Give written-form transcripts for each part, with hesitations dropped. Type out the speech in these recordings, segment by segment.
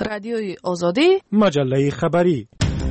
رادیوی آزادی، مجله خبری.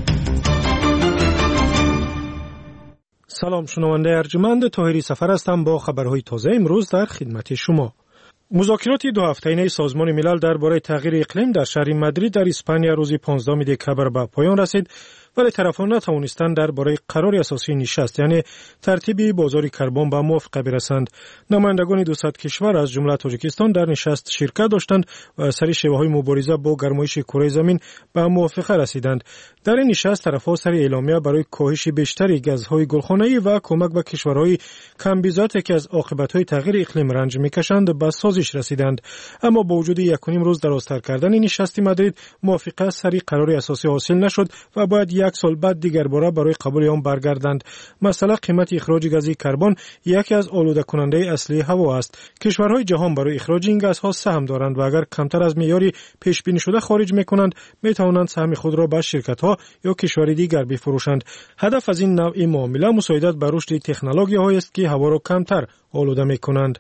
سلام شنونده ارجمند، طاهری سفر هستم با خبرهای تازه امروز در خدمت شما. مذاکرات دو هفته‌ای سازمان ملل درباره تغییر اقلیم در شهر مادرید در اسپانیا روز 15 دکبر به پایان رسید، ولی طرفان نتوانستند درباره قرار اساسی نشست یعنی ترتیب بازار کربن به موافقه برسند. نمایندگان 200 کشور از جمله تاجیکستان در نشست شرکت داشتند و از سر شیوه‌های مبارزه با گرمایش کره زمین به موافقه رسیدند. در این نشست طرف‌ها سر اعلامیه برای کاهش بیشتر گازهای گلخانه‌ای و کمک به کشورهای کم بیزات که از عاقبت‌های تغییر اقلیم رنج می‌کشند به سازش رسیدند. اما با وجود 1.5 روز درازتر کردن نشست مادرید، موافقه سر قرار اساسی حاصل نشد و باید 1 سال بعد دیگر باره برای قبول آن برگردند. مثلا قیمت اخراج گاز کربن یکی از آلوده کننده اصلی هوا است. کشورهای جهان برای اخراج این گازها سهم دارند و اگر کمتر از معیاری پیش بینی شده خارج می‌کنند، می‌توانند سهم خود را به شرکت‌ها یا کشور دیگر بفروشند. هدف از این نوع معامله مساعدت به رشد تکنولوژی‌هایی است که هوا را کمتر آلوده می‌کنند.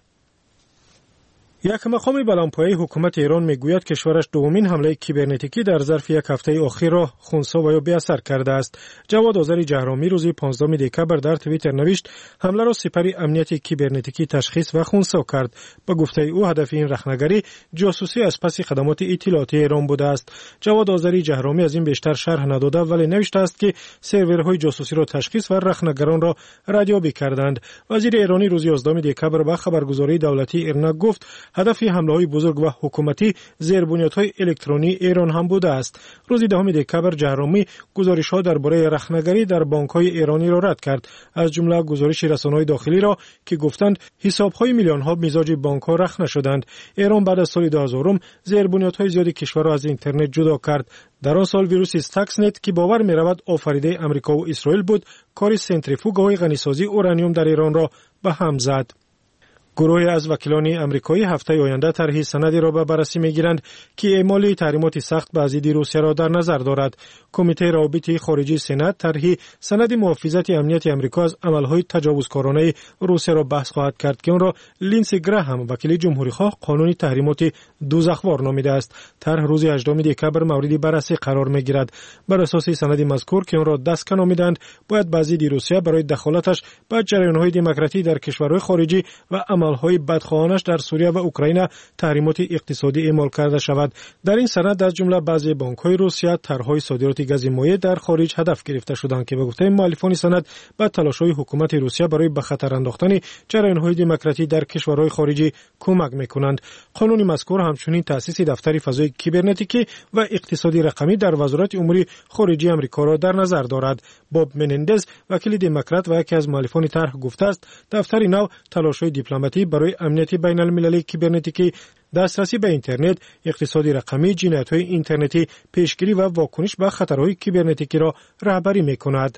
یک مقام بلندپایه حکومت ایران میگوید کشورش دومین حمله کیبرنتیکی در ظرف یک هفته اخیر را خنثی و یا بی‌اثر کرده است. جواد آذری جهرامی روز 15 دکبر در توییتر نوشت حمله را سپر امنیت کیبرنتیکی تشخیص و خنثی کرد. به گفته او هدف این رخنگری جاسوسی از پس خدمات اطلاعاتی ایران بوده است. جواد آذری جهرامی از این بیشتر شرح نداده ولی نوشته است که سرورهای جاسوسی را تشخیص و رخنگران را ردیابی کردند. وزیر ایرانی روز 11 دکبر به خبرگزاری دولتی ایرنا گفت هدف حمله‌های بزرگ و حکومتی زیربنیادهای الکترونی ایران هم بوده است. روز 10 دکبر جهرامی گزارش‌ها درباره رخنگری در بانک‌های ایرانی را رد کرد، از جمله گزارش رسانه‌های داخلی را که گفتند حساب‌های میلیون‌ها مزاج بانک‌ها رخنه شدند. ایران بعد از سال 2000 زیربنیادهای زیادی کشور را از اینترنت جدا کرد. در آن سال ویروس استاکسنت که باور می‌رود آفریده آمریکا و اسرائیل بود، کار سنتریفوگ‌های غنیسازی اورانیوم در ایران را به هم زد. گروهی از وکیلان آمریکایی هفته آینده طرح سندی را به بررسی می‌گیرند که اعمال تحریمات سخت به ضد روسیه را در نظر دارد. کمیته روابط خارجی سنا طرح سند محافظت امنیت آمریکا از عمل‌های تجاوزکارانه روسیه را بحث خواهد کرد که آن را لینسی گراهام وکیل جمهوری‌خواه قانون تحریمات دوزخوار نامیده است. طرح روز 18 دکبر مورد بررسی قرار می‌گیرد. بر اساس سند مذکور که آن را دستکن نامیدند، باید به ضد روسیه برای دخالتش به جریان‌های دموکراتی در کشورهای خارجی و عملهای بدخواهانش در سوریه و اوکراین تحریمات اقتصادی اعمال کرده شود. در این سند از جمله بعضی بانک‌های روسیه طرح‌های صادرات گاز مایع در خارج هدف گرفته شدند که به گفته مؤلفان سند به تلاش‌های حکومت روسیه برای به خطر انداختن جریان‌های دموکراتی در کشورهای خارجی کمک می‌کنند. قانون مذکور همچنین تأسیس دفتر فضای کیبرنتیکی و اقتصادی رقمی در وزارت امور خارجه آمریکا را در نظر دارد. باب منندز وکیل دموکرات و یکی از مؤلفان طرح گفته است دفتر نو تلاش‌های دیپلماتی برای امنیت بین المللی کیبرنتیکی، دسترسی به اینترنت، اقتصادی رقمی، جنایت‌های اینترنتی، پیشگیری و واکنش به خطرهای کیبرنتیکی را رهبری می‌کند.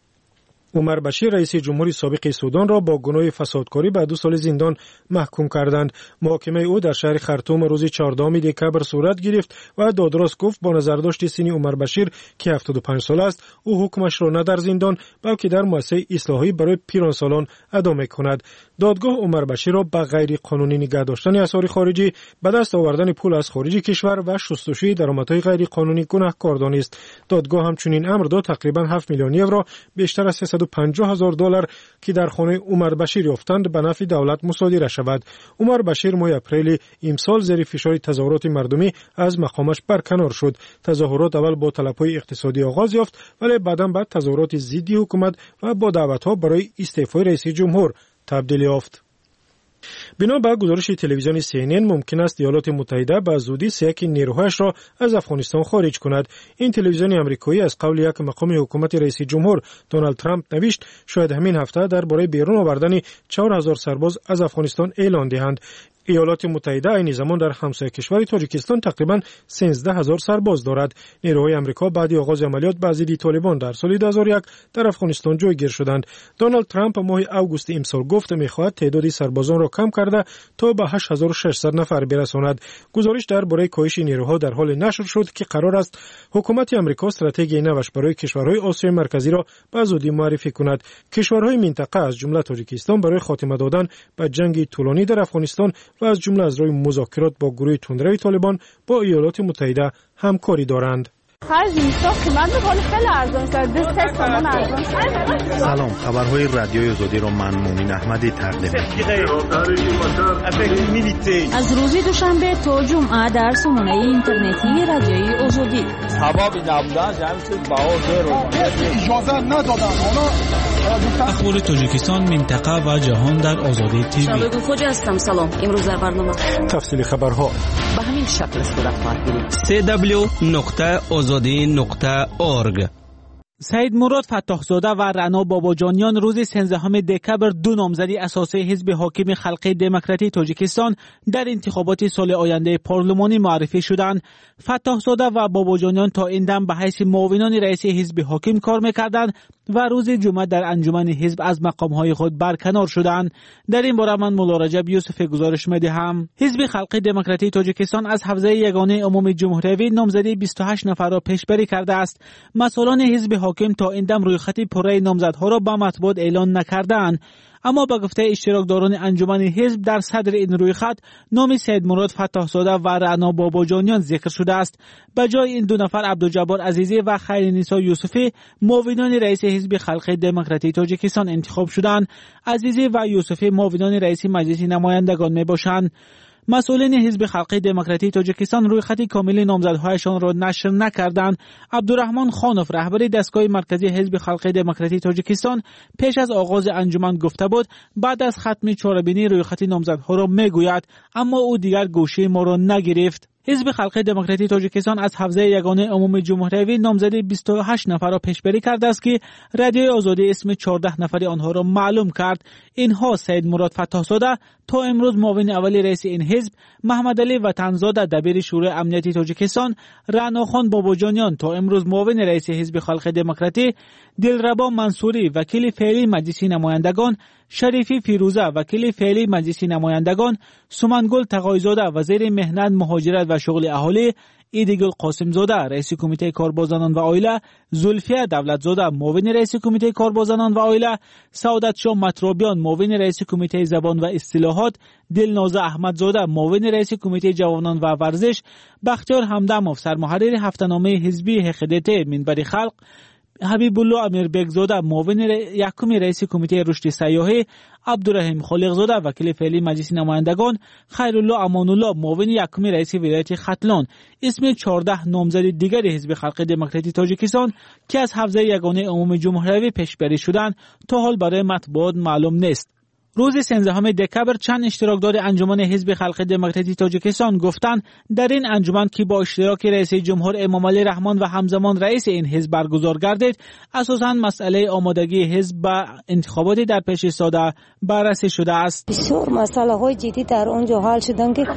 عمر بشیر رئیس جمهوری سابق سودان را با گناه فسادکاری به 2 سال زندان محکوم کردند. محاکمه او در شهر خرطوم روز 14 دکبر صورت گرفت و دادرس گفت با نظرداشت سن عمر بشیر که 75 سال است، او حکمش را نه در زندان بلکه در مؤسسه اصلاحی برای پیرانسالان ادا می‌کند. دادگاه عمر بشیر را به غیر قانونی نگاه داشتن اسرار خارجی، به دست آوردن پول از خارج کشور و شستشوی درآمدهای غیر قانونی گناهکار دانست. دادگاه همچنین امر داد تقریبا 7 میلیون یورو بیشتر از $350,000 که در خانه عمر بشیر یافتند به نفع دولت مصادره شود. عمر بشیر ماه اپریل امسال زیر فشار تظاهرات مردمی از مقامش برکنار شد. تظاهرات اول با طلب‌های اقتصادی آغاز یافت ولی بعداً به تظاهرات ضد حکومت و با دعوت‌ها برای استعفای رئیس جمهور تبدیل یافت. بنا به گزارش تلویزیون CNN ممکن است ایالات متحده به زودی سیاق نیروهایش را از افغانستان خارج کند. این تلویزیون آمریکایی از قول یک مقام حکومت رئیس جمهور دونالد ترامپ نوشت شاید همین هفته درباره بیرون آوردن 4000 سرباز از افغانستان اعلان دهند. ایالات متحده این زمان در همسایه کشور تاجیکستان تقریبا 13000 سرباز دارد. نیروهای آمریکا بعد آغاز عملیات به ضد طالبان در سال 2001 در افغانستان جایگیر شدند. دونالد ترامپ ماه اوگوست امسال گفت می‌خواهد تعداد سربازان را کم کرده تا به 8600 نفر برساند. گزارش درباره کاهش نیروها در حال نشر شد که قرار است حکومت آمریکا استراتژی نوش برای کشورهای آسیای مرکزی را به زودی معرفی کند. کشورهای منطقه از جمله تاجیکستان برای خاتمه دادن به جنگ طولانی در افغانستان و از جمله از روی مذاکرات با گروه تندروی طالبان با ایالات متحده همکاری دارند. سلام، خبرهای رادیوی آزادی را من مومن احمدی تقدیم می‌کنم. از روز دوشنبه تا جمعه در سامانه اینترنتی رادیوی آزادی. اخبار تاجیکستان، منطقه و جهان در آزادی تیوی. شبگون خوجا هستم. سلام. امروز در برنامه تفصیل خبرها به همین شکل صورت خواهد گرفت. www.azadi.org. سید مراد فتاحزاده و رعنا باباجانیان روز 13 دکبر دو نامزدی اساسی حزب حاکم خلق دموکراتی تاجیکستان در انتخابات سال آینده پارلمانی معرفی شدند. فتاحزاده و باباجانیان تا این دم به حیث معاونان رئیس حزب حاکم کار می‌کردند و روز جمعه در انجمن حزب از مقام‌های خود برکنار شدند. در این باره من مولا رجب یوسف گزارش می‌دهم. حزب خلق دموکراتی تاجیکستان از حوزه یگانه عمومی جمهوری نامزدی 28 نفر را پیشبری کرده است. مسئولان حزب حاکم تا این دم رویخط پره نامزدها را به مطبوعات اعلان نکردند. اما با گفته اشتراکداران انجمن حزب در صدر این رویخط نام سید مراد فتاحزاده و رعنا باباجانیان ذکر شده است. به جای این دو نفر عبدالجبار عزیزی و خیرنسا یوسفی معاونان رئیس حزب خلق دموکراتی تاجیکستان انتخاب شدند. عزیزی و یوسفی معاونان رئیس مجلس نمایندگان میباشند. مسئولین حزب خلق دموکراتی تاجیکستان روی خط کامل نامزدهایشان را نشر نکردند. عبدالرحمن خانوف رهبر دستگاه مرکزی حزب خلق دموکراتی تاجیکستان پیش از آغاز انجمن گفته بود بعد از ختم چهاربینی روی خط نامزدها را میگوید، اما او دیگر گوشه ما را نگرفت. حزب خلق دموکراتی تاجیکستان از حوزه یگانه عمومی جمهوری نامزدی 28 نفر را پیشبری کرده است که رادیوی آزادی اسم 14 نفر آنها را معلوم کرد. اینها سید مراد فتاحزاده تا امروز معاون اول رئیس این حزب، محمد علی وطنزاده دبیر شورای امنیتی تاجیکستان، رعنا خان باباجانیان تا امروز معاون رئیس حزب خلق دموکراتی، دلربا منصوری وکیل فعلی مجلس نمایندگان، شریفی فیروزه وکیل فعلی مجلس نمایندگان، سمنگل تقایزاده وزیر مهنت مهاجرت و شغل اهالی، ایدگل قاسمزاده رئیس کمیته کاربازان و عائله، زلفیه دولتزاده معاون رئیس کمیته کاربازان و عائله، سعادت شاه مطرابیان معاون رئیس کمیته زبان و اصطلاحات، دلناز احمدزاده معاون رئیس کمیته جوانان و ورزش، بختیار همدمov سرمحرر هفته‌نامه حزبی حقیقت منبر خلق، حبیب الله امیربگزاده معاون یکم رئیس کمیته رشد سیاحی، عبدالرحیم خالقزاده وکیل فعلی مجلس نمایندگان، خیرالله امان الله معاون یکم رئیس ولایت ختلان اسم 14 نامزد دیگر حزب خلق دموکراتی تاجیکستان که از حوزه یگانه عمومی جمهوری پیشبری شدند تا حال برای مطبوعات معلوم نیست. روز 13 دکبر چند اشتراکدار انجمن حزب خلق دموکراتی تاجیکستان گفتند در این انجمن که با اشتراک رئیس جمهور امام علی رحمان و همزمان رئیس این حزب برگزار گردید، اساساً مسئله آمادگی حزب به انتخابات در پیش ایستاده بررسی شده است. بسیار مسئله های جدی در اونجا حل شدن که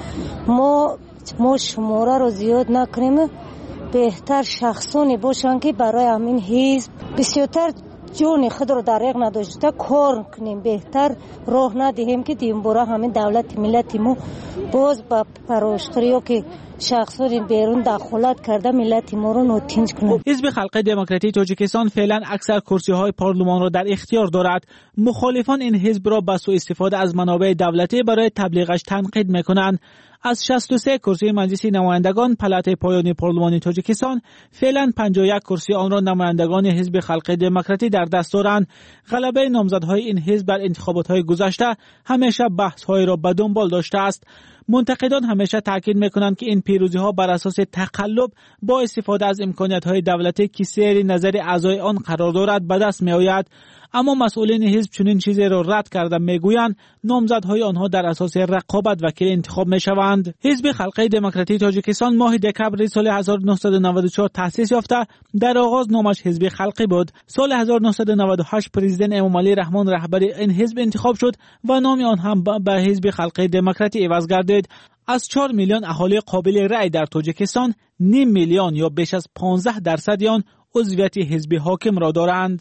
ما شماره رو زیاد نکنیم، بهتر شخصانی باشن که برای همین حزب بسیارتر جون خود رو در یک نداشته کار کنیم، بهتر راه ندهیم که دیمبورا همین دولت ملت ما باز با پراشتریو که شخصان بیرون دخالت کرده ملت ما رو نوتینج کنند. حزب خلق دموکراتی تاجیکستان فعلا اکثر کرسی‌های پارلمان را در اختیار دارد. مخالفان این حزب را به سوء استفاده از منابع دولتی برای تبلیغش تنقید میکنند. از 63 کرسی مجلس نمایندگان پلات پایانی پارلمانی تاجیکستان فعلا 51 کرسی آن را نمایندگان حزب خلق دموکراتی در دست دارند. غلبه نامزدهای این حزب در انتخابات‌های گذشته همیشه بحث‌های را به دنبال داشته است. منتقدان همیشه تاکید میکنند که این پیروزی‌ها بر اساس تقلب با استفاده از امکانیت‌های دولتی که سیر نظر اعضای آن قرار دارد به دست می‌آید. اما مسئولین حزب چنین چیزی را رد کرده میگویند نامزدهای آنها در اساس رقابت وکیل انتخاب میشوند. حزب خلق دموکراتی تاجیکستان ماه دکبر سال 1994 تأسیس یافته در آغاز نامش حزب خلقی بود. سال 1998 پرزیدنت امام علی رحمان رهبر این حزب انتخاب شد و نام آن هم به حزب خلق دموکراتی عوض گردید. از 4 میلیون اهالی قابل رأی در تاجیکستان 9 میلیون یا بیش از 15% آن عضویت حزب حاکم را دارند.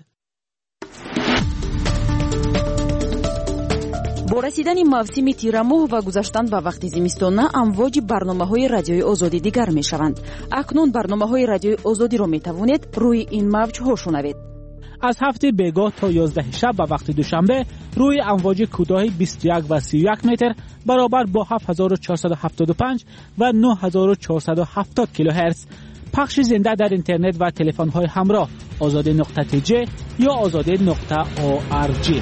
با رسیدن موسم تیر ماه و گذشتن به وقت زمستانه امواج برنامه‌های رادیوی آزادی دیگر می‌شوند. اکنون برنامه‌های رادیوی آزادی را می‌توانید روی این موج ها شنوید. از 7 بیگاه تا 11 شب به وقت دوشنبه روی امواج کوتاه 21 و 31 متر برابر با 7475 و 9470 کیلوهرتز. پخش زنده در اینترنت و تلفن‌های همراه azade.tj یا azade.org.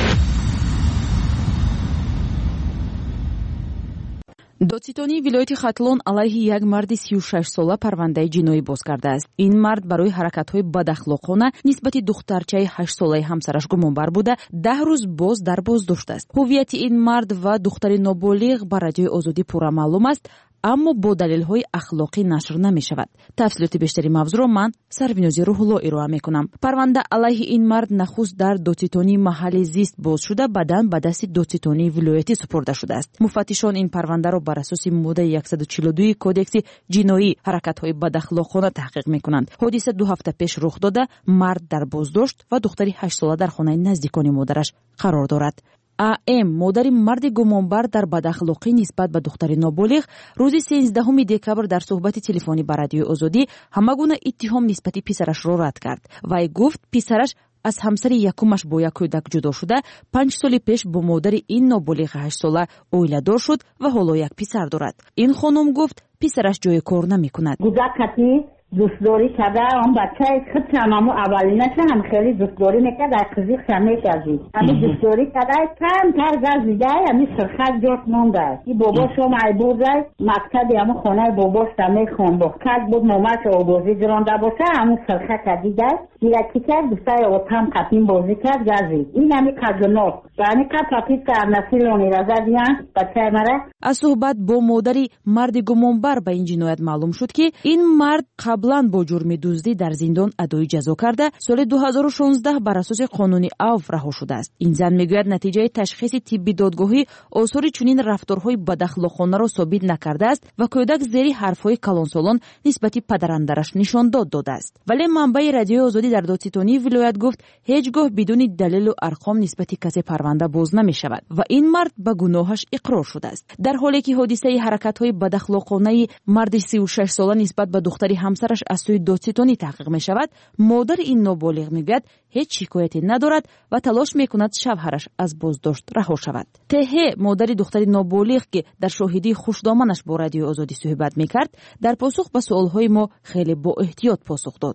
додситони вилояти хатлон алайҳи як марди 36-сола парвандаи ҷиноӣ боз кардааст. ин мард барои ҳаракатҳои бадахлоқона нисбати духтарчаи 8-солаи ҳамсараш гумонбар буда 10 рӯз боз дар боздошт аст. ҳуввияти ин мард ва духтари ноболиғ ба радиои озодӣ пурра маълум аст, аммо бо далелҳои ахлоқӣ нашр намешавад. тафсилоти бештари мавзӯъро ман Сарвинози Рӯҳулло ироа мекунам. парванда алайҳи ин мард нахуст дар додситони маҳалли зист боз шуда, баъдан ба дасти додситонии вилоятӣ супурда шудааст. муфаттишон ин парвандаро бар асоси моддаи 142 кодекси ҷиноӣ ҳаракатҳои бадахлоқона таҳқиқ мекунанд. ҳодиса 2 ҳафта пеш рух дода, мард дар боздошт ва духтари 8-сола дар хонаи наздикони модараш қарор дорад. АМ модари марди гумонбар дар бадахлоқӣ нисбат ба духтари ноболиғ рӯзи 13 декабр дар суҳбати телефонӣ ба радиои озодӣ ҳамагуна иттиҳом нисбати писарашро рад кард. вай гуфт писараш аз ҳамсари якумаш бо як кӯдак ҷудо шуда 5 соли пеш бо модари ин ноболиғи 8-сола оиладор шуд ва ҳоло як писар дорад. ин хонум гуфт писараш ҷои кор намекунад. دوستداری کرده اون بچه خود هممو اولینش هم خیلی دوستداری میکرد از خزیق شمه کردی همین دوستداری کرده کم تر گزیده همین سرخط جات مونده این باباش هم ای بوده مکتبی همون خونه باباش همه خون بود کد بود مامش آبازی جرانده باشه همون سرخط کردیده یکی کرد دوستای اوتم قطیم بازی کرد گزید این همین کجنات یعنی که تاکید که نسیلونی رزا دیان بچه مره. از صحبت با مادری مرد گمانبر به این جنایت معلوم شد که این مرد قبلا با جرم دزدی در زندان ادای جزا کرده سال 2016 بر اساس قانون عفو رها شده است. این زن میگوید نتیجه تشخیص طبی دادگاهی آثار چنین رفتارهای بداخلاقانه را ثابت نکرده است و کودک زیر حرفهای کلانسالان نسبت پدراندرش نشان داده است. ولی منبع رادیوی آزادی در دادستانی ولایت گفت هیچگاه بدون دلیل و ارقام نسبت کسی پرونده باز نمی شود و این مرد به گناهش اقرار شده است. در حالی که حادثه حرکت‌های بداخلاقانه مرد 36 ساله نسبت به دختری همسرش از سوی دادستانی تحقیق می شود، مادر این نابالغ میگوید هیچ شکایتی ندارد و تلاش میکند شوهرش از بازداشت رها شود. تهه مادر دختری نابالغ که در شاهدی خوشدامنش با رادیو آزادی صحبت میکرد در پاسخ به سوالهای ما خیلی با احتیاط پاسخ داد.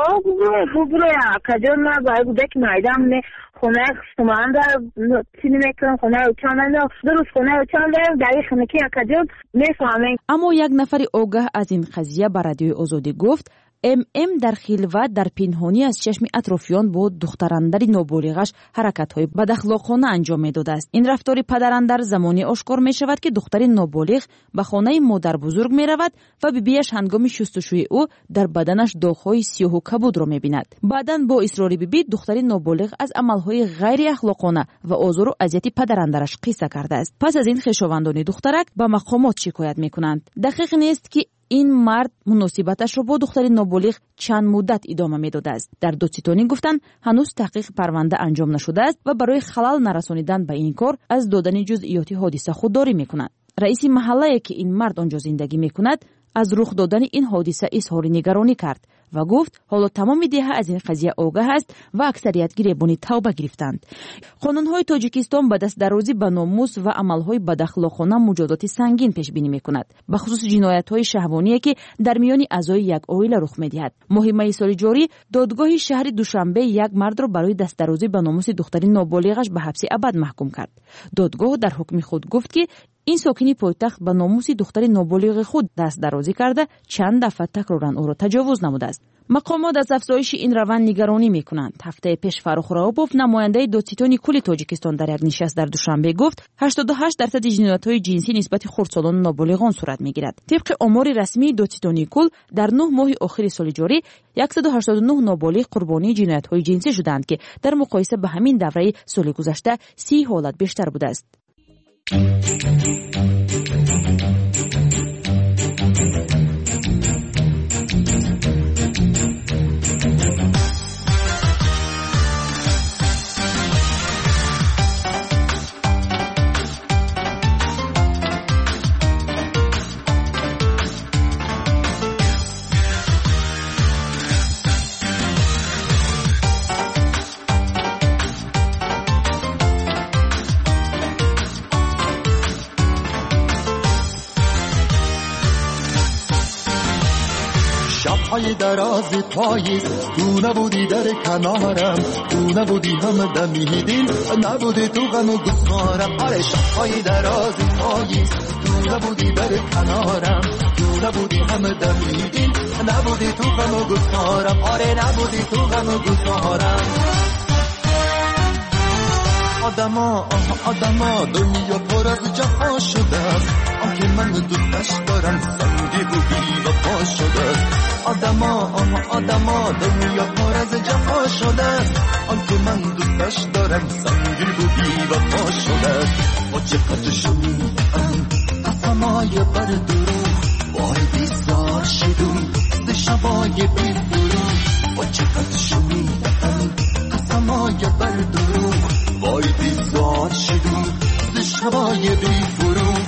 خونه من در چینی میکنم خونه اوچانم درست خونه اوچانم در خونه که اکجاب میفهمم. اما یک نفر آگاه از این قضیه به رادیو آزادی گفت ام در خلوت در پنهانی از چشم اطرافیان با دختراندر نابالغش حرکت‌های بداخلاقانه انجام می‌داده است. این رفتار پدراندر زمانی آشکار می‌شود که دختر نابالغ به خانه مادر بزرگ می‌رود و بیبیش هنگام شستشوی او در بدنش داغ‌های سیاه و کبود را می‌بیند. بعداً با اصرار بیبی دختر نابالغ از عمل‌های غیر اخلاقانه و آزار و اذیت پدراندرش قصه کرده است. پس از این خویشاوندان دخترک به مقامات شکایت می‌کنند. دقیق نیست که این مرد مناسبتش را با دختر نابالغ چند مدت ادامه میداده است. در دادستانی گفتند هنوز تحقیق پرونده انجام نشده است و برای خلل نرسانیدن به این کار از دادن جزئیات حادثه خودداری میکنند. رئیس محله که این مرد آنجا زندگی میکند از رخ دادن این حادثه اظهار نگرانی کرد و گفت حالا تمام دیه از این قضیه آگاه است و اکثریت گریبانی توبه گرفتند. قانون‌های تاجیکستان به دست درازی به ناموس و عمل‌های بداخلاقانه مجازات سنگین پیش بینی می‌کند، به خصوص جنایت‌های شهوانی که در میان اعضای یک عائله رخ می‌دهد. ماه می سال جاری دادگاه شهر دوشنبه یک مرد را برای دست درازی به ناموس دختری نابالغش به حبس ابد محکوم کرد. دادگاه در حکم خود گفت که این ساکنی پایتخت به ناموس دختر نابالغ خود دست درازی کرده چند دفعه تکرارن او را تجاوز نموده است. مقامات از افزایش این روند نگرانی میکنند. هفته پیش فاروق راوبوف نماینده دادستانی کل تاجیکستان در یک نشست در دوشنبه گفت 88% جنایت‌های جنسی نسبت خردسالان و نابالغان صورت میگیرد. طبق آمار رسمی دادستانی کل در 9 ماه آخر سال جاری 189 نابالغ قربانی جنایت‌های جنسی شدند که در مقایسه به همین دوره سال گذشته 30 حالت بیشتر بوده است. شب‌های دراز پاییز تو نبودی در کنارم، تو نبودی هم دمیدین، نبودی تو غم و گسارم. آره شب‌های دراز پاییز تو نبودی در کنارم، تو نبودی هم دمیدین، نبودی تو غم و گسارم. آره نبودی تو غم و گسارم. آدما دنیا پر از جفا شده است، آنکه من دوستش دارم سنگی بودی و پا شده است. آدما دنیا پر از جفا شده است، آنکه من دوستش دارم سنگی بودی و پا شده است. با چقدر شنیدم قسمای بر دروغ، وای بیزار شدم ز شبای بی فروغ. با چقدر شنیدم قسمای بر دروغ، وای بیزار شدم ز شبای بی فروغ.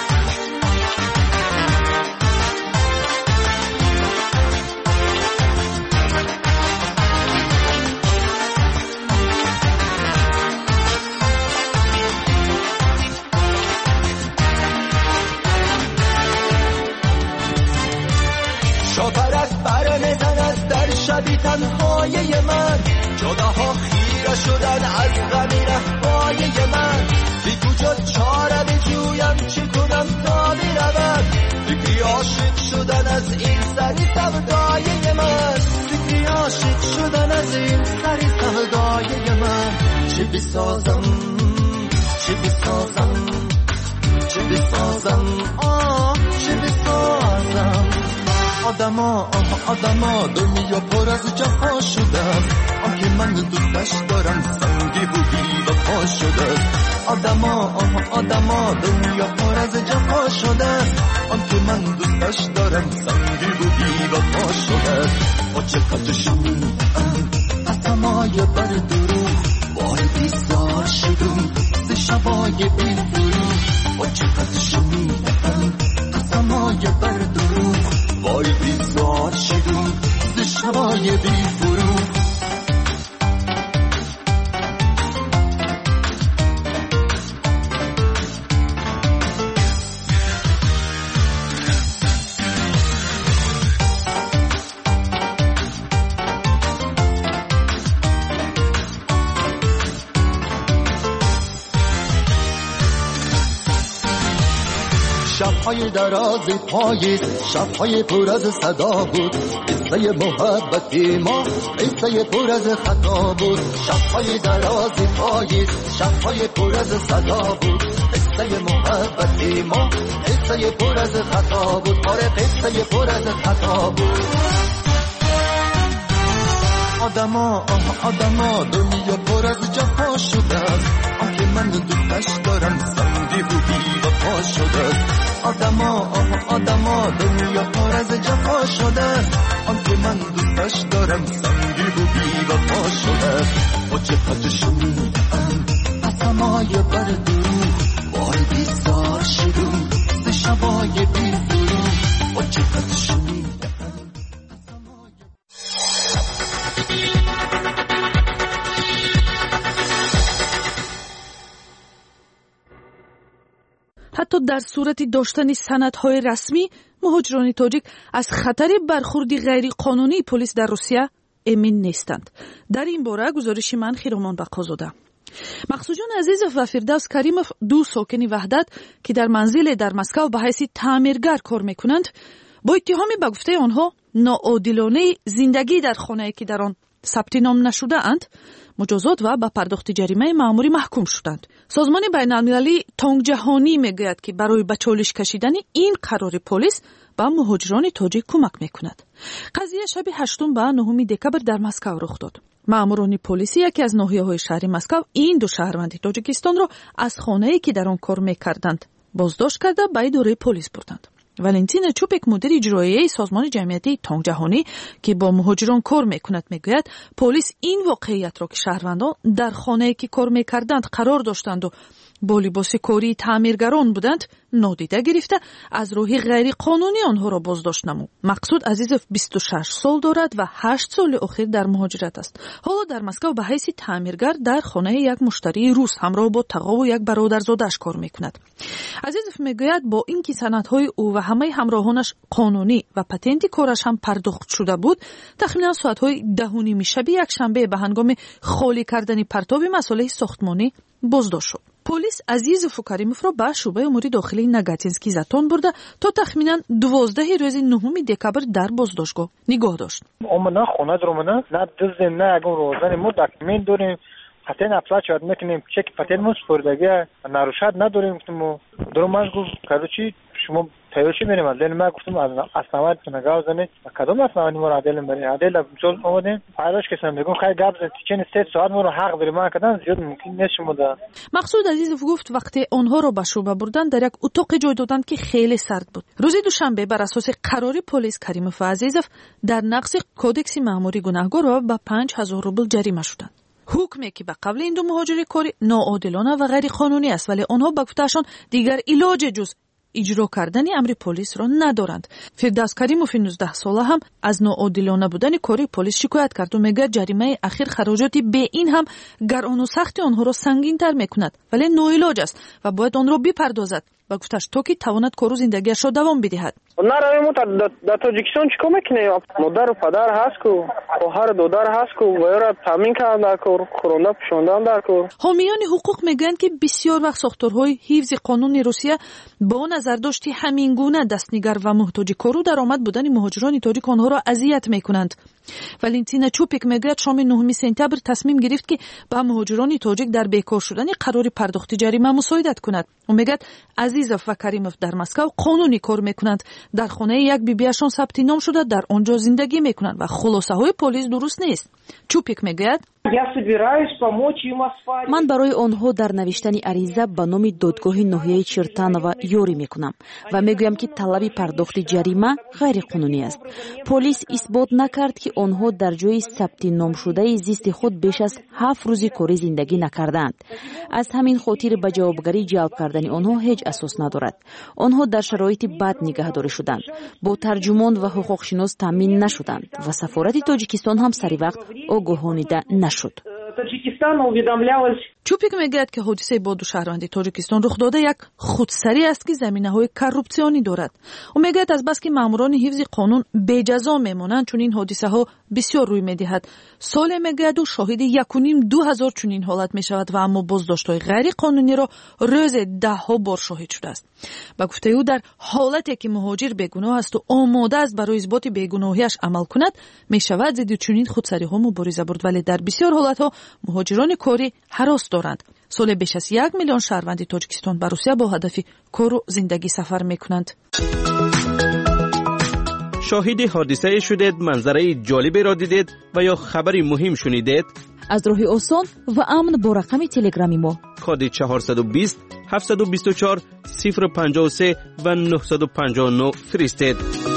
شاپرست بر میزند در شبی تنهای من، جداها خیره شدن از غمی رهبای من. بی کجا چاره بجویم چی کنم تا بیرود، فکری عاشق شدن از این سری سودای من، فکری عاشق شدن از این سری سودای من. چی بسازم چی بسازم چی بسازم چی بسازم. آدما دنیا پر از جفا شده است، آنکه من دوستش دارم سنگی بودی و پا شده است. آدما دنیا پر از جفا شده است، آنکه من دوستش دارم سنگی بودی و پا شده است. با چقدر شنیدم قسمای بر دروغ، وای بیزار شدم ز شبای بی فروغ. با چقدر شنیدم قسمای بر دروغ، وای بیزار شدم ز شبای بی فروغ. شب‌های دراز پاییز، شب‌های پر از صدا بود، قصه محبتی ما قصه پر از خطا بود. شب‌های دراز پاییز، شب‌های پر از صدا بود، قصه محبتی ما قصه پر از خطا بود. آره قصه پر از خطا بود. آدما دنیا پر از جفا شده است، آنکه من دوستش دارم سنگی بودی و پا شده است. آدما دنیا پر از جفا شده است، آنکه من دوستش دارم سنگی بودی و پا شده است. با چقدر شنیدم قسمای بر دروغ، وای بیزار شدم ز شبای بی فروغ. با چقدر شنیدم حتی در صورت داشتن سندهای رسمی، مهاجران تاجیک از خطر برخورد غیر قانونی پلیس در روسیه امین نیستند. در این باره گزارش من خیرامان بقازاده. مقصود جان عزیز و فردوس کریموف، دو ساکن وحدت که در منزل در مسکو به حیث تعمیرگر کار میکنند، با اتهام به گفته آنها ناعادلانه زندگی در خانه‌ای که در آن ثبت نام نشده اند، مجازات و به پرداخت جریمه مأموری محکوم شدند. سازمان بین‌المللی تانک جهانی میگوید که برای به چالش کشیدن این قرار پلیس به مهاجران تاجیک کمک میکند. قضیه شب 8 و 9 دکبر در مسکو رخ داد. مأموران پلیسی یکی از ناحیه‌های شهر مسکو این دو شهروند تاجیکستان را از خانه‌ای که در آن کار میکردند بازداشت کرده به اداره پلیس بردند. والنتین چوپک، مدیر اجرایی سازمان جمعیتی تانک جهانی که با مهاجران کار میکند، میگوید پلیس این واقعیت را که شهروندان در خانه‌ای که کار میکردند قرار داشتند و با لباس کاری تعمیرگران بودند نادیده گرفته از راه غیر قانونی آنها را بازداشت نمود. مقصود عزیزов 26 سال دارد و 8 سال اخیر در مهاجرت است. حالا در مسکو به حیث تعمیرگر در خانه یک مشتری روس همراه با تقا و یک برادرزادش کار میکند. عزیزов میگوید با اینکه سندهای او و همه همراهانش قانونی و پتنت کارش هم پرداخت شده بود، تخمینا ساعتهای 10:30 شب یک شنبه به هنگام خالی کردن پرتاب مسئله ساختمانی بازداشت شد. پلیس عزیزов و کریمov را به شعبه امور داخلی نگاتینسکی زتان برده تا تخمینا 12 روز 9 دکبر در بازداشتگاه نگاه داشت. اومنا خونه درمنا نه دزدیم نه اگه روزانه ما دکمنت داریم، پتن اپلا چاد میکنیم، چک پتن مو سپردگی نروشاد نداریم. گفتم درماش گفت کدوچی شما تایوشی میریم از دل ما. گفتم از اسناد نگاه زنه کدوم اسناد ما را دل میریم عدل جل اومدیم فایلش کسم میگم خیلی گپ زد چن 3 ساعت ما رو حق بریم ما کدان زیاد ممکن نیست شما دا. مقصود عزیزов گفت وقتی آنها را به شعبه بردن در یک اتاق جای دادند که خیلی سرد بود. روز دوشنبه بر اساس قراری پلیس کریمov و عزیزov در نقض کدکس مأموری گناهکار و به 5000 روبل جریمه شدند. حکمی که به قبل این دو مهاجر کاری ناعادلانه و غیر قانونی است، ولی آنها به گفتهشان دیگر علاج جز اجرا کردن امر پلیس را ندارند. فردوس کریمov 19 ساله هم از ناعادلانه بودن کاری پلیس شکایت کرد و میگه جریمه اخیر خراجات به این هم گران و سخت آنها را سنگین تر میکند، ولی ناعلاج است و باید آن را بپردازد. و گفتش تو که تواند کارو زندگیش را دوام بدهد. نرویم در تاجیکستان چیکار میکنیم؟ مادر و پدر هست کو، خواهر دادر هست کو، ویرا تامین کردن کار، خورنده پوشاندن در کار. حامیان حقوق میگن که بسیار وقت ساختارهای حفظ قانون روسیه با نظرداشتی همین گونه دستنگر و محتاج کارو در آمد بودن مهاجران تاجیک آنها را اذیت میکنند. والنتینا چوپیک میگه شام 9 سپتامبر تصمیم گرفت که با مهاجران تاجیک در بیکار شدن قرار پرداخت جریمه مساعدت کند. او میگه عزیزov و کریمov در مسکو قانونی کار میکنند، در خانه یک بیبیشان ثبت نام شده در آنجا زندگی میکنند و خلاصه های پلیس درست نیست. چوپیک میگه من برای آنها در نوشتن عریضه به نام دادگاه ناحیه چرتانова یاری میکنم و میگویم که طلب پرداخت جریمه غیر قانونی است. پلیس اثبات نکرد که آنها در جای ثبت نام شده زیست خود بیش از 7 روز کاری زندگی نکردند. از همین خاطر به جوابگری جلب کردن آنها هیچ اساس ندارد. آنها در شرایط بد نگهداری شدند، با ترجمان و حقوقشناس تامین نشدند و سفارت تاجیکستان هم سری وقت آگاهانیده نشد. چوپیک میگوید که حادثه با دو شهروند تاجیکستان رخ داده یک خودسری است که زمینه‌های کروپسیونی دارد. او میگوید از بس که ماموران حفظ قانون بے جزا میمانند چون این حادثه ها بسیار روی میدهد. سال میگوید و شاهد 1,500 چنین حالت میشود و اما بازداشت‌های غیر قانونی را روز 10 بار شاهد شده است. با گفته او در حالتی که مهاجر بیگناه است و آماده است برای اثبات بیگناهیش عمل کند میشود ضد چنین خودسری ها مبارزه برد، ولی در بسیار حالت ها مهاجران کاری هراس دارند. سال بیش از 1 میلیون شهروند تاجیکستان به روسیه با هدف کار و زندگی سفر میکنند. شاهد حادثه شدید، منظره جالبی را دیدید و یا خبری مهم شنیدید؟ از راه آسان و امن با رقم تلگرامی ما کد 420 724 053 و 959 فرستید.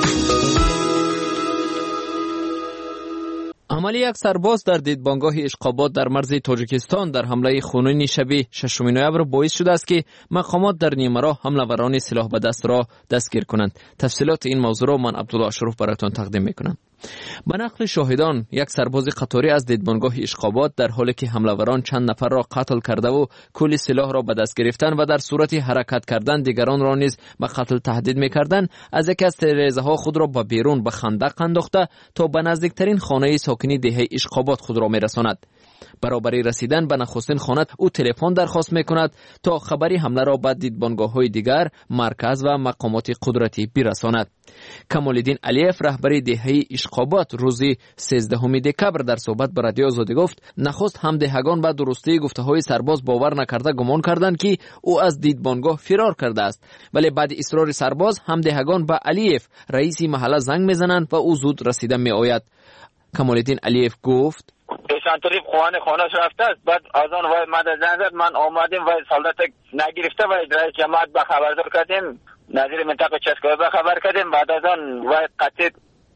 عمل یک سرباز در دیدبانگاه اشقابات در مرز تاجیکستان در حمله خونین شب 6 نوامبر باعث شده است که مقامات در نیمه راه حمله‌وران سلاح به دست را دستگیر کنند. تفصیلات این موضوع را من عبدالله اشرف براتون تقدیم میکنم. به نقل شاهدان، یک سرباز قطاری از دیدبانگاه اشقابات در حالی که حمله‌وران چند نفر را قتل کرده و کل سلاح را به دست گرفتن و در صورت حرکت کردن دیگران را نیز به قتل تهدید می‌کردند، از یکی از تیره‌ها خود را به بیرون به خندق انداخته تا به نزدیکترین خانه ساکنی دهه اشقابات خود را می‌رساند. برابری رسیدن به نخستین خانه او تلفن درخواست می‌کند تا خبری حمله را به دیدبانگاه‌های دیگر، مرکز و مقامات قدرتی برساند. کمال‌الدین علیف رهبر دهه اشقابات روز 13 دکبر در صحبت با رادیو آزادی گفت نخست همدهگان به درستی گفته‌های سرباز باور نکرده گمان کردند که او از دیدبانگاه فرار کرده است، ولی بعد اصرار سرباز همدهگان به علیف رئیس محله زنگ می‌زنند و او زود رسیده می‌آید. کمال‌الدین علیف گفت شانتوری خانه‌اش رفته است. بعد از آن وای مد زنگ زد، من آمدیم و سالدت نگرفته و رئیس جماعت به خبردار کردیم، نظیر منطقه چسکوی به خبر کردیم. بعد از آن وای قطعی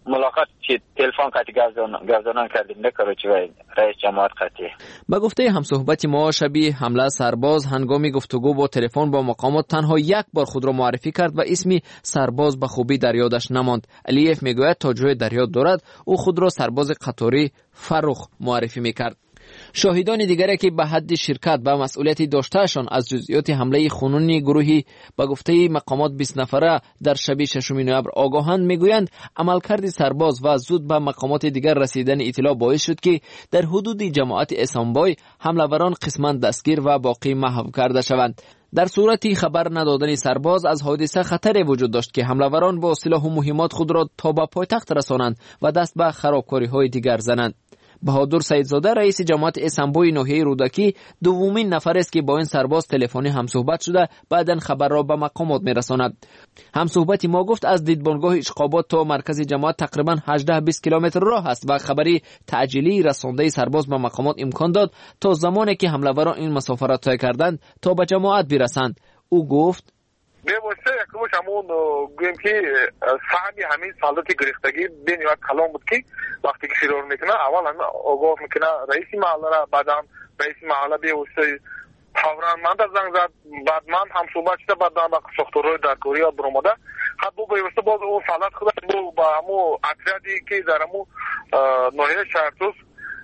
ملاقات چی تلفن کتی گردانان کردیم نکروچی و رئیس جماعت قطعی. با گفته همصحبت ما شبیه حمله سرباز هنگامی گفتگو با تلفن با مقامات تنها یک بار خود را معرفی کرد و اسمی سرباز به خوبی در یادش نماند. علیف میگوید تا جای در یاد دارد او خود را سرباز قطاری فرخ معرفی میکرد. شاهدان دیگری که به حد شرکت به مسئولیتی داشتهشان از جزئیات حمله خونین گروهی به گفته مقامات 20 نفره در شب 6 نوامبر آگاهند میگویند عملکرد سرباز و زود به مقامات دیگر رسیدن اطلاع باعث شد که در حدود جماعت اسامبای حمله‌وران قسما دستگیر و باقی محو کرده شوند. در صورتی خبر ندادن سرباز از حادثه خطری وجود داشت که حمله‌وران با سلاح و مهمات خود را تا به پایتخت رسانند و دست به خرابکاری‌های دیگر زنند. بهادر سیدزاده رئیس جماعت اسامبای ناحیه رودکی دومین نفر است که با این سرباز تلفنی همصحبت شده بعداً خبر را به مقامات میرساند. همصحبت ما گفت از دیدبانگاه اشقابات تا مرکز جماعت تقریباً 18-20 کیلومتر راه است و خبری تعجیلی رسانده سرباز به مقامات امکان داد تا زمانی که حمله‌وران این مسافت را طی کردند تا به جماعت برسند. او گفت بی‌واسطه یکمش همون گویم که صاحبی همین سالتی گرفتگی بین یک کلام بود که وقتی که شروع میکنه اول هم آگاه میکنه رئیس محله را بعدم رئیس محله بی‌واسطه فوراً من در زنگ زد بعد من هم صحبت شده بعد با ساختارهای درکاری ها برآمده خب با بی‌واسطه باز اون سالت خود با همو اتریادی که در همو ناحیه شهرتوس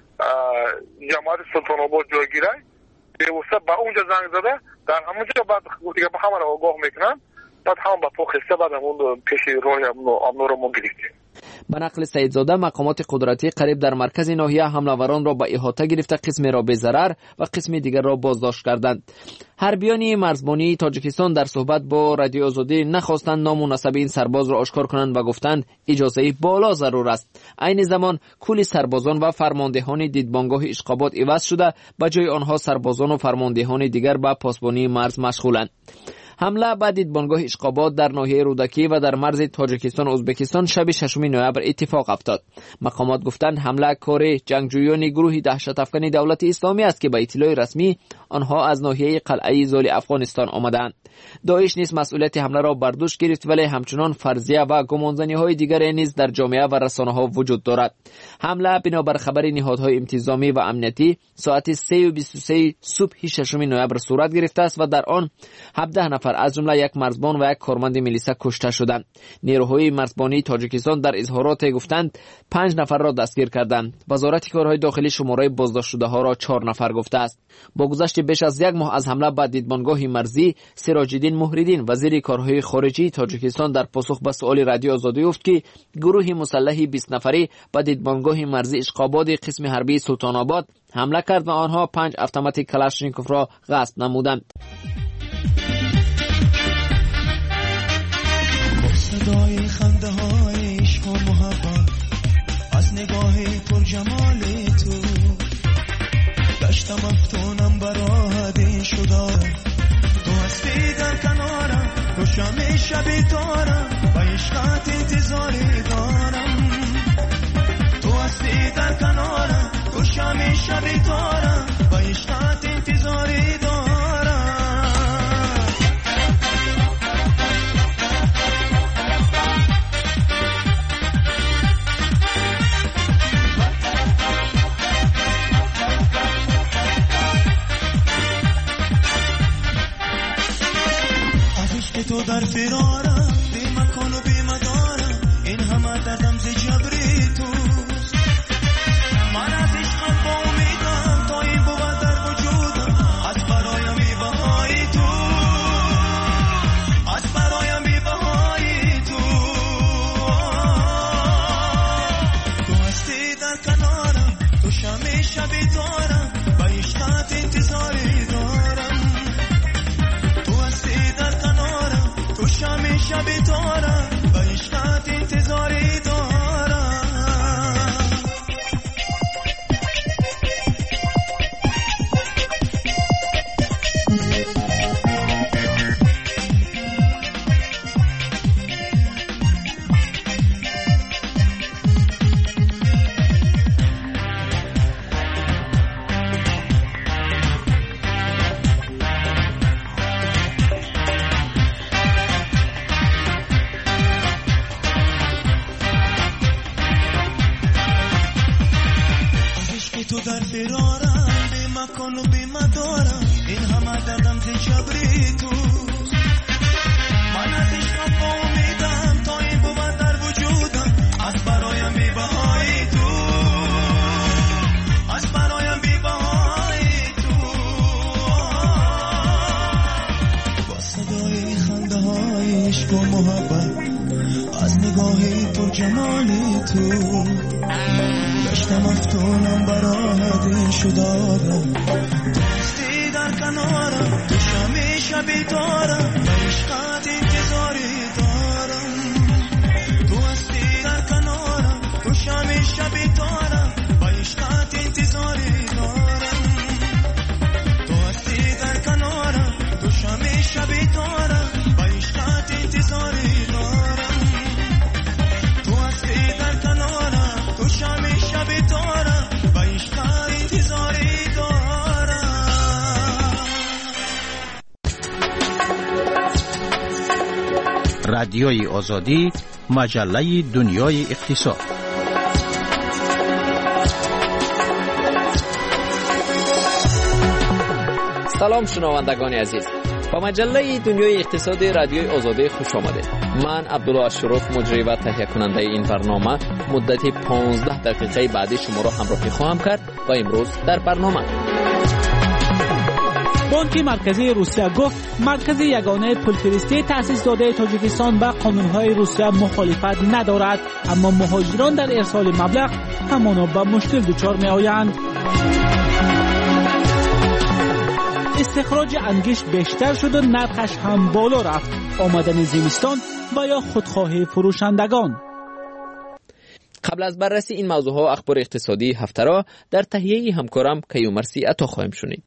جماعت سلطان آباد جایگیره بی‌واسطه با اونجا زنگ زده در همونجا بعد گفتی که به همه را آگاه میکنن بعد هم با پاخسته بعد همون پیش راه امنو را ما گرفتیم. به نقل سیدزاده مقامات قدرتی قریب در مرکز ناحیه حمله‌وران را به احاطه گرفته قسمی را به ضرر و قسمی دیگر را بازداشت کردند. حربیان مرزبانی تاجیکستان در صحبت با رادیو آزادی نخواستند نام و نسب این سرباز را آشکار کنند و گفتند اجازه بالا ضرور است. عین زمان کل سربازان و فرماندهان دیدبانگاه اشقابات عوض شده به جای آنها سربازان و فرماندهان دیگر به پاسبانی مرز مشغولند. حمله به دیدبانگاه اشقابات در ناحیه رودکی و در مرز تاجیکستان و ازبکستان شب 6 نوامبر اتفاق افتاد. مقامات گفتند حمله کار جنگجویان گروه دهشت افکن دولت اسلامی است که به اطلاع رسمی آنها از ناحیه قلعه زال افغانستان آمدند. داعش نیز مسئولیت حمله را بر دوش گرفت ولی همچنان فرضیه و گمانزنی‌های دیگر نیز در جامعه و رسانه‌ها وجود دارد. حمله بنابر خبر نهادهای انتظامی و امنیتی ساعت 3:23 صبح 6 نوامبر صورت گرفته است و در آن 17 نفر از جمله یک مرزبان و یک کارمند میلیسا کشته شدند. نیروهای مرزبانی تاجیکستان در اظهارات گفتند 5 نفر را دستگیر کردند. وزارت کارهای داخلی شماره بازداشت شده ها را 4 نفر گفته است. با گذشت بیش از یک ماه از حمله به دیدبانگاه مرزی، سراج‌الدین مهریدین وزیر کارهای خارجی تاجیکستان در پاسخ به سوال رادیو آزادی گفت که گروه مسلح 20 نفری به دیدبانگاه مرزی اشقابات قسم حربی سلطان آباد حمله کرد و آنها 5 اتومات کلاشنیکوف را غصب نمودند. صدای خنده های عشق و محبت از نگاه پر جمال تو داشتم افتونم برات شده تو هستی در کنارم روشم شبی دارم و عشقت انتظاری دارم تو هستی در کنارم روشم شبی دارم و عشقت انتظاری دارم تو در فرارم بی مکان و بی مدارم این همه دردم ز جبری توست من از عشقت با امیدم تا این بود در وجودم از برایم بی بهای تو از برایم بی بهای تو تو هستی در کنارم تو شمی شبی دارم و عشقت انتظاری دارم تو هستی در کنارم تو شمی شبی دارم و عشقت انتظاری دارم در فرارم، بی مکان و بی مدارم، این همه دردم جبری تو. من از عشقم با امیدم تا این بود در وجودم، از برایم بی بهای تو، از برایم بی بهای تو. با صدای خنده های عشق و محبت، از نگاهی پر جمالی تو، داشتم افتونم برات این شدادم. دوستی در کنارم، تو شمی شبی دارم، به عشقت انتظاری دارم. تو هستی در کنارم، تو شمی شبی دارم، به عشقت انتظاری دارم. تو هستی در کنارم، تو شمی شبی دارم، به عشقت انتظاری دارم. تو هستی در کنارم، تو شمی شبی دارم، به عشقت انتظاری دارم. رادیوی آزادی، مجله دنیای اقتصاد. سلام شنوندگان عزیز، با مجله دنیای اقتصاد رادیوی آزادی خوش آمدید. من عبدالله اشرف مجری و تهیه کننده این برنامه مدت 15 دقیقه بعدی شما را همراهی خواهم کرد و امروز در برنامه بانک مرکزی روسیه گفت مرکز یگانه پولفرستی تأسیس داده تاجیکستان به قانونهای روسیه مخالفت ندارد، اما مهاجران در ارسال مبلغ همانا به مشکل دچار می‌آیند. استخراج انگشت بیشتر شد و نرخش هم بالا رفت. آمدن زمستان و یا خودخواهی فروشندگان. قبل از بررسی این موضوعها اخبار اقتصادی هفته را در تهیه همکارم کیومرثی عطا خواهیم شنید.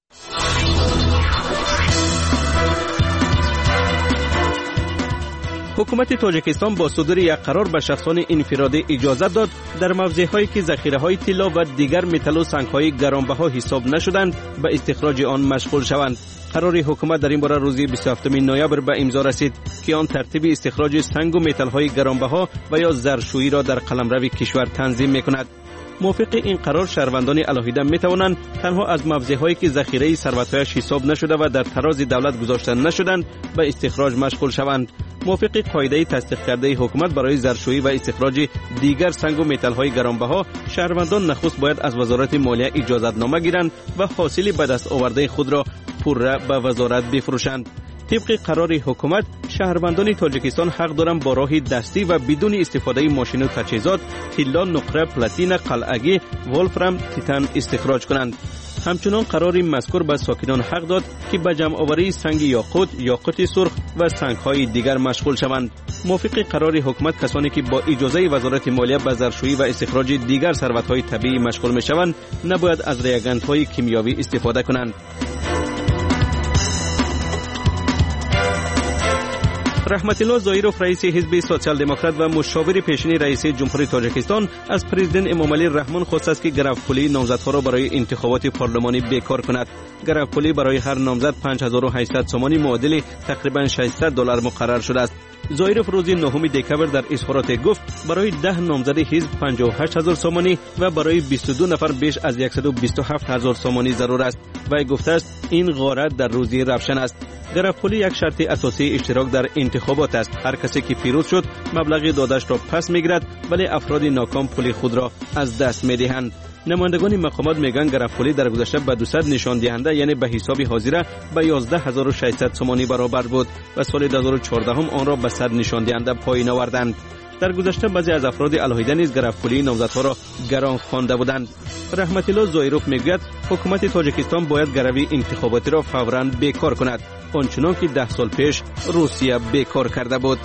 حکومت تاجیکستان با صدور یک قرار به شخصان انفرادی اجازه داد در موضع‌هایی که ذخیره‌های طلا و دیگر متل و سنگ‌های گرانبها حساب نشدند به استخراج آن مشغول شوند. قرار حکومت در این باره روز 27 نوامبر به امضا رسید که آن ترتیب استخراج سنگ و متل‌های گرانبها و یا زرشویی را در قلمرو کشور تنظیم می‌کند. موافق این قرار شهروندان علاهیده می‌توانند تنها از موضع‌هایی که ذخیره ثروت‌هایش حساب نشده و در تراز دولت گذاشته نشدند به استخراج مشغول شوند. موافق قاعده تصدیق کرده حکومت برای زرشویی و استخراج دیگر سنگ و متل‌های گرانبها، شهروندان نخست باید از وزارت مالیه اجازتنامه گیرند و حاصل به دست آورده خود را پوره به وزارت بفروشند. طبق قرار حکومت، شهروندان تاجیکستان حق دارند با راه دستی و بدون استفاده ماشین و تجهیزات طلا، نقره، پلاتین، قلعگی، ولفرام، تیتان استخراج کنند. همچنان قرار مذکور به ساکنان حق داد که به جمع آوری سنگ یاقوت، یاقوت سرخ و سنگ‌های دیگر مشغول شوند. موافق قرار حکومت کسانی که با اجازه وزارت مالیه به زرشویی و استخراج دیگر ثروت‌های طبیعی مشغول می‌شوند، نباید از ریاگنت‌های کیمیاوی استفاده کنند. رحمت الله ظاهروف رئیس حزب سوسیال دموکرات و مشاور پیشین رئیس جمهوری تاجیکستان از پرزیدنت امامعلی رحمان خواست است که گرفت‌پولی نامزدها را برای انتخابات پارلمانی بیکار کند. گرفت‌پولی برای هر نامزد 5800 سومانی معادل تقریباً $600 مقرر شده است. ظاهروف روز 9 دکمبر در اظهارات گفت برای 10 نامزد حزب 58000 سومانی و برای 22 نفر بیش از 127000 سومانی ضرور است. و گفته است این غارت در روزی روشن است. گرفت‌پولی یک شرط اساسی اشتراک در انتخابات است. هر کسی که پیروز شد مبلغ دادش را پس میگیرد، ولی افراد ناکام پول خود را از دست میدهند. نمایندگان مقامات میگن گرفت‌پولی در گذشته به 200 نشان دهنده یعنی به حساب حاضره به 11600 سومانی برابر بود و سال 2014 هم آن را به 100 نشان دهنده پایین آوردند. در گذشته بعضی از افراد علاهیده نیز گرفت‌پولی نامزدها را گران خوانده بودند. رحمت الله ظاهروف میگوید حکومت تاجیکستان باید گروی انتخاباتی را فوراً بیکار کند، آنچنان که 10 سال پیش روسیه بیکار کرده بود.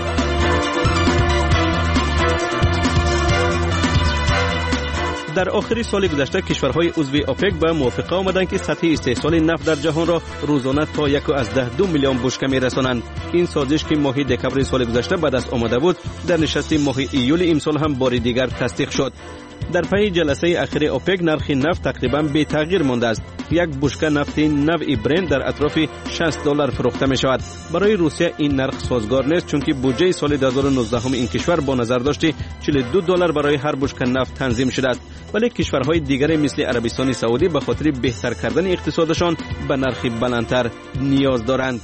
در آخر سال گذشته کشورهای عضو اوپک به موافقه آمدند که سطح استحصال نفت در جهان را روزانه تا 1.2 میلیون بشکه میرسانند. این سازش که ماه دکمبر سال گذشته به دست آمده بود، در نشست ماه ایول امسال هم بار دیگر تصدیق شد. در پی جلسه اخیر اوپک نرخ نفت تقریبا بی تغییر مانده است. یک بشکه نفت نوع برنت در اطراف $60 فروخته می شود. برای روسیه این نرخ سازگار نیست چون که بودجه سال 2019 این کشور با نظر داشته $42 برای هر بشکه نفت تنظیم شده است. ولی کشورهای دیگر مثل عربستان سعودی به خاطر بهتر کردن اقتصادشان به نرخ بلندتر نیاز دارند.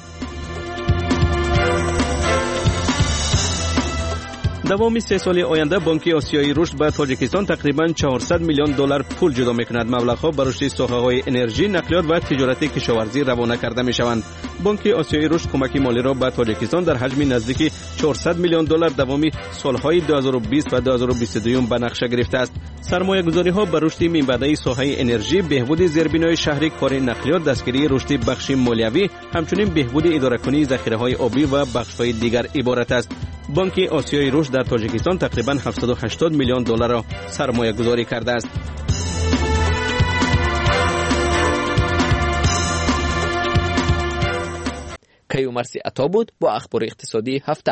دوام 3 سال آینده بانک آسیایی رشد به تاجیکستان تقریباً $400 میلیون پول جدا می‌کند. مبلغ‌ها بر رشد ساحه‌های انرژی، نقلیات و تجارت کشاورزی روانه کرده می‌شوند. بانک آسیایی رشد کمک مالی را به تاجیکستان در حجم نزدیک $400 میلیون دوام سال‌های 2020 و 2022 به نقشه گرفته است. سرمایه‌گذاری‌ها بر رشد منبعی ساحه انرژی، بهبود زیربنای شهری، کار نقلیات، دستگیری رشد بخش مالیوی، همچنین بهبود اداره‌کنی ذخیره‌های آبی و بخش‌های دیگر عبارت است. بانک آسیایی رشد در تاجیکستان تقریباً $780 میلیون را سرمایه گذاری کرده است. کیومرسی عطا بود با اخبار اقتصادی هفته.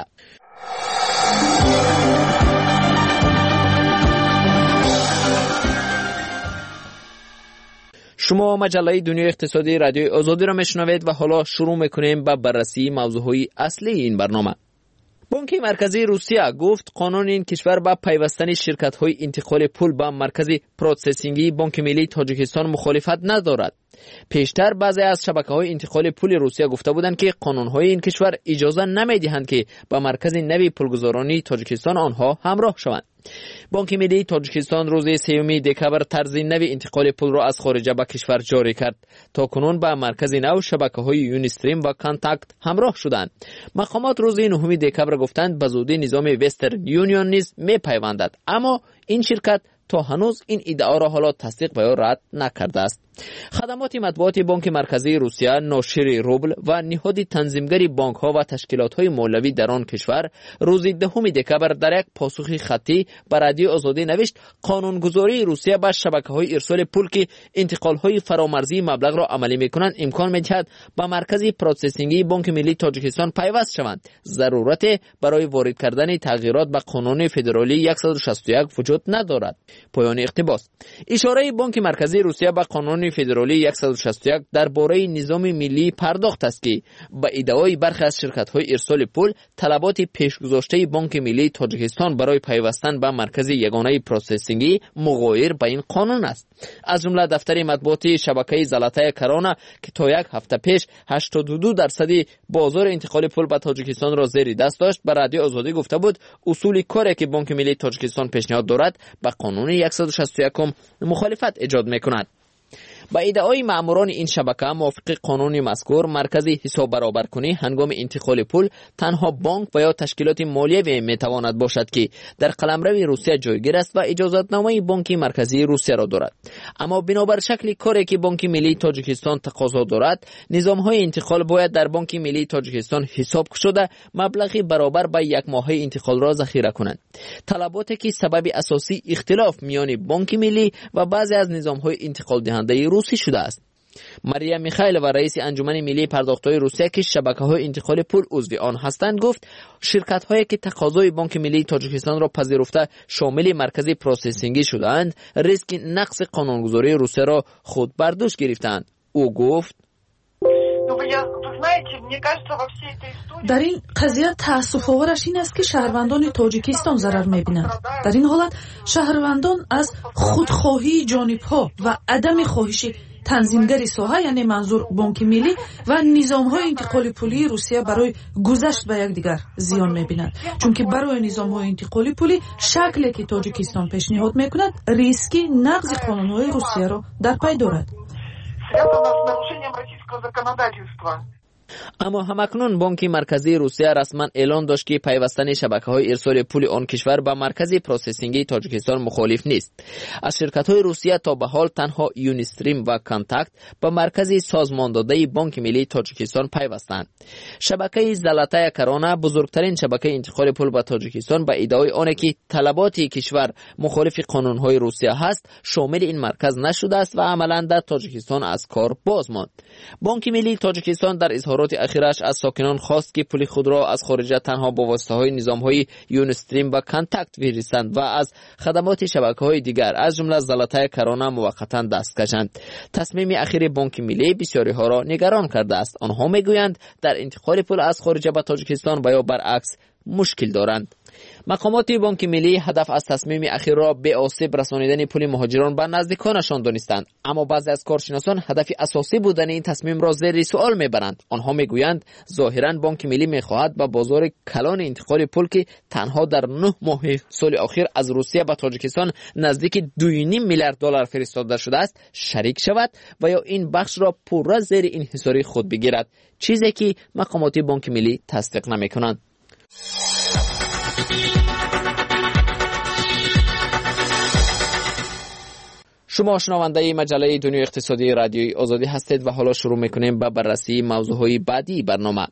شما مجله دنیای اقتصادی رادیوی آزادی را میشنوید و حالا شروع میکنیم با بررسی موضوعهای اصلی این برنامه. بانک مرکزی روسیه گفت قانون این کشور با پیوستن شرکت‌های انتقال پول به مرکز پروسسینگی بانک ملی تاجیکستان مخالفت ندارد. پیشتر بعضی از شبکه‌های انتقال پول روسیه گفته بودند که قانون‌های این کشور اجازه نمی‌دهند که با مرکز نوی پولگزارانی تاجیکستان آنها همراه شوند. بانک ملی تاجیکستان روز 3 دکبر طرز نوی انتقال پول را از خارج به کشور جاری کرد. تا کنون با مرکز نو شبکه‌های یونیستریم و کانتاکت همراه شدند. مقامات روز 9 دکبر گفتند به زودی نظام وسترن یونیون نیز می‌پیوندد، اما این شرکت تا هنوز این ادعا را حالا تصدیق و یا رد نکرده است. خدمات مطبوعاتی بانک مرکزی روسیه ناشر روبل و نهاد تنظیمگری بانک ها و تشکیلات های مولوی در آن کشور روز 10 دکبر در یک پاسخ خطی به رادیو آزادی نوشت قانونگذاری روسیه به شبکه های ارسال پول که انتقال های فرامرزی مبلغ را عملی میکنند امکان میدهد به مرکز پروسسینگی بانک ملی تاجیکستان پیوست شوند. ضرورت برای وارد کردن تغییرات به قانون فدرالی 161 وجود ندارد. پایان اقتباس. اشاره بانک مرکزی روسیه به قانون فدرالی 161 درباره نظام ملی پرداخت است که با ادعای برخی از شرکت‌های ارسال پول طلبات پیشگذاشته بانک ملی تاجیکستان برای پیوستن به مرکز یگانه پروسسینگی مغایر با این قانون است. از جمله دفتر مطبوعاتی شبکه زلاتای کرانا که تا یک هفته پیش 82% بازار انتقال پول به تاجیکستان را زیر دست داشت به رادیو آزادی گفته بود اصول کاری که بانک ملی تاجیکستان پیشنهاد دارد با قانون 161 مخالفت ایجاد می‌کند. با ادعای ماموران این شبکه موافق قانون مذکور مرکز حساب برابر کنی هنگام انتقال پول تنها بانک و یا تشکیلات مالیوی میتواند باشد که در قلمرو روسیه جایگیر است و اجازتنامه بانک مرکزی روسیه را دارد. اما بنابر شکل کاری که بانک ملی تاجیکستان تقاضا دارد نظام‌های انتقال باید در بانک ملی تاجیکستان حساب شده مبلغی برابر با یک ماهه انتقال را ذخیره کنند. طلباتی که سبب اساسی اختلاف میان بانک ملی و بعضی از نظام‌های انتقال دهنده روسی شده است. مریم میخائیل و رئیس انجمن ملی پرداخت‌های روسیه که شبکه‌های انتقال پول عضو آن هستند گفت شرکت‌هایی که تقاضای بانک ملی تاجیکستان را پذیرفته شامل مرکز پروسسینگی شدند ریسک نقض قانونگذاری روسیه را خود بر دوش گرفتند. او گفت در این قضیه تأسف‌آورش این است که شهروندان تاجیکستان ضرر می‌بینند. در این حالت شهروندان از خودخواهی جانب‌ها و عدم خواهش تنظیمگری ساحه یعنی منظور بانک ملی و نظام‌های انتقال پولی روسیه برای گذشت به یکدیگر زیان می‌بینند، چون که برای نظام‌های انتقال پولی شکلی که تاجیکستان پیشنهاد می‌کند ریسکی نقض قانون‌های روسیه را در پی دارد. اما همکنون بانک مرکزی روسیه رسما اعلان داشت که پیوستن شبکه‌های ارسال پول آن کشور به مرکز پروسسینگی تاجیکستان مخالف نیست. از شرکت‌های روسیه تا به حال تنها یونیستریم و کانتاکت به مرکز سازمانداده بانک ملی تاجیکستان پیوستند. شبکه زلاتای کرانا بزرگترین شبکه انتقال پول به تاجیکستان با ادعای آن که طلبات کشور مخالف قانون‌های روسیه هست شامل این مرکز نشده است و عملاً در تاجیکستان از کار باز ماند. بانک ملی تاجیکستان در اظهار اظهارات اخیرش از ساکنان خواست که پول خود را از خارج تنها با واسطه‌های نظام‌های یونستریم و کانتاکت بفرستند و از خدمات شبکه‌های دیگر از جمله زلاتای کرونا موقتا دست کشند. تصمیم اخیر بانک ملی بسیاری ها را نگران کرده است. آنها میگویند در انتقال پول از خارج به تاجیکستان و یا برعکس مشکل دارند. مقامات بانک ملی هدف از تصمیم اخیر را به آسیب رسانیدن پول مهاجران به نزدیکانشان دانستند، اما بعضی از کارشناسان هدف اساسی بودن این تصمیم را زیر سوال میبرند. آنها میگویند ظاهرا بانک ملی میخواهد به بازار کلان انتقال پول که تنها در 9 ماه سال اخیر از روسیه به تاجیکستان نزدیک 2.5 میلیارد دلار فرستاده شده است شریک شود و یا این بخش را پورا زیر انحصاری خود بگیرد، چیزی که مقامات بانک ملی تصدیق نمیکنند. شما شنونده مجله دنیای اقتصادی رادیوی آزادی هستید و حالا شروع میکنیم به بررسی موضوعهای بعدی برنامه.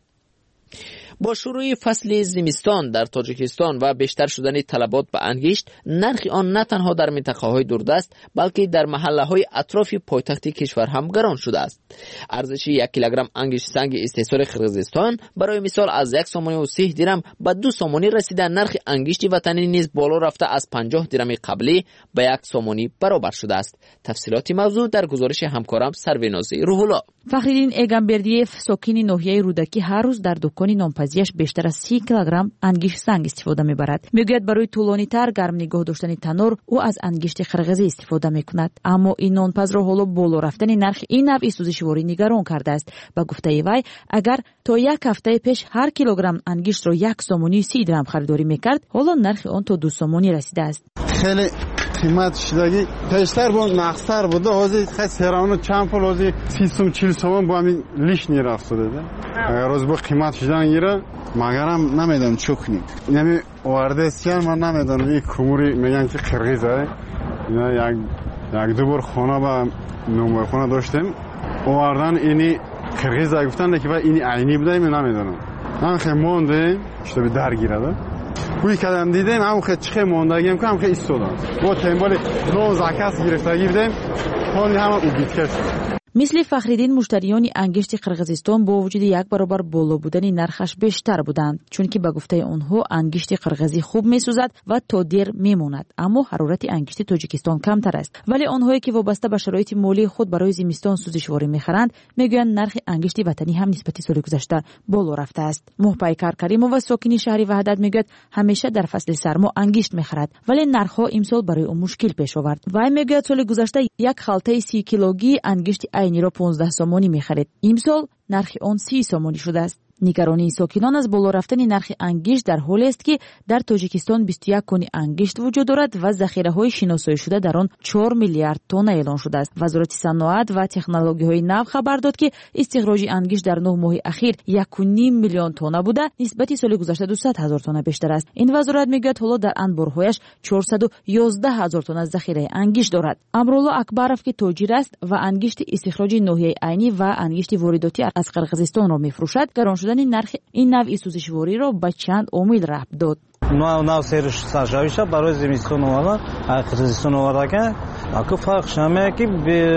با شروع فصل زمستان در تاجیکستان و بیشتر شدن طلبات به انگشت، نرخ آن نه تنها در منطقه‌های دوردست بلکه در محله‌های اطراف پایتخت کشور هم گران شده است. ارزش 1 کیلوگرم انگشت سنگ استحصال قرقیزستان برای مثال از 1 سومانی و 30 درم به 2 سومانی رسیده. نرخ انگشت وطنی نیز بالا رفته از 50 درم قبلی به 1 سومانی برابر شده است. تفصیلات موضوع در گزارش همکارم سروینازی روح‌الله. فخرالدین ایگامبردیف ساکن ناحیه رودکی هر روز در دکان نانپزیش بیشتر از 30 کیلوگرم انگشت سنگ استفاده می‌برد. میگوید برای طولانی‌تر گرم نگاه داشتن تنور او از انگشت قرقیزی استفاده می‌کند، اما این نانپز را حالا بالا رفتن نرخ این نوع سوزشواری نگران کرده است. با گفته وی اگر تا 1 هفته پیش هر کیلوگرم انگشت را 1 سومانی 30 درم خریداری می‌کرد، حالا نرخ آن تا 2 سومانی رسیده است. خیلی قیمت شدگی پیشتر بود مخسر بوده، حاضر خیلی سرانو چند پول حاضر 30 سوم 40 سوم با همین لیش نیرفت شده. اگر روز با قیمت شدن گیره مگرم نمیدونم چه کنیم. یعنی وارده سیان من نمیدونم این کموری میگن که قرقیزه. اینا یک دو بار خانه با نمای خانه داشتیم، واردن اینی قرقیزه گفتن که اینی عینی بوده نمیدونم. من خیلی مونده شده به درگیره. کوی کدام دیدیم هم خیلی چه موندگیم که هم خیلی ایستادم با تنبال نو زکاس گرفتگی بدیم خانی هم او بیتکش. مثل فخرالدین مشتریان انگشت قرقیزستان با وجود 1 برابر بالا بودن نرخش بیشتر بودند، چون که به گفته آنها انگشت قرقیزی خوب میسوزد و تا دیر میماند، اما حرارت انگشت تاجیکستان کمتر است. ولی آنهایی که وابسته به شرایط مالی خود برای زمستان سوزشواری میخرند میگویند نرخ انگشت وطنی هم نسبت سال گذشته بالا رفته است. محپیکر کریمووا ساکن شهر وحدت میگوید همیشه در فصل سرما انگشت میخرد، ولی نرخها امسال برای او مشکل پیش آورد. و میگوید سال گذشته 1 خالته 30 کیلوگی انگشت عینی را 15 سومانی می‌خرید. امسال نرخ آن 30 سومانی شده است. نگرانی ساکنان از بالا رفتن نرخ انگشت در حالی است که در تاجیکستان 21 کن انگشت وجود دارد و ذخیره‌های شناسایی شده در آن 4 میلیارد تن اعلان شده است. وزارت صنعت و تکنولوژی‌های نو خبر داد که استخراج انگشت در 9 ماه اخیر 1.5 میلیون تن بوده، نسبت سال گذشته 200,000 تن بیشتر است. این وزارت میگوید حالا در انبارهایش 411,000 تن از ذخیره انگشت دارد. امرالله اکبرов که تاجر است و انگشت استخراج ناحیه عینی و انگشت وارداتی از قرقیزستان را می‌فروشد، گران شدن نرخ این نوع سوزشواری را به چند عامل ربط داد. نو سرش سرجاویشه برای زمستان اومدن قرقیزستان آورده که فرق شمه که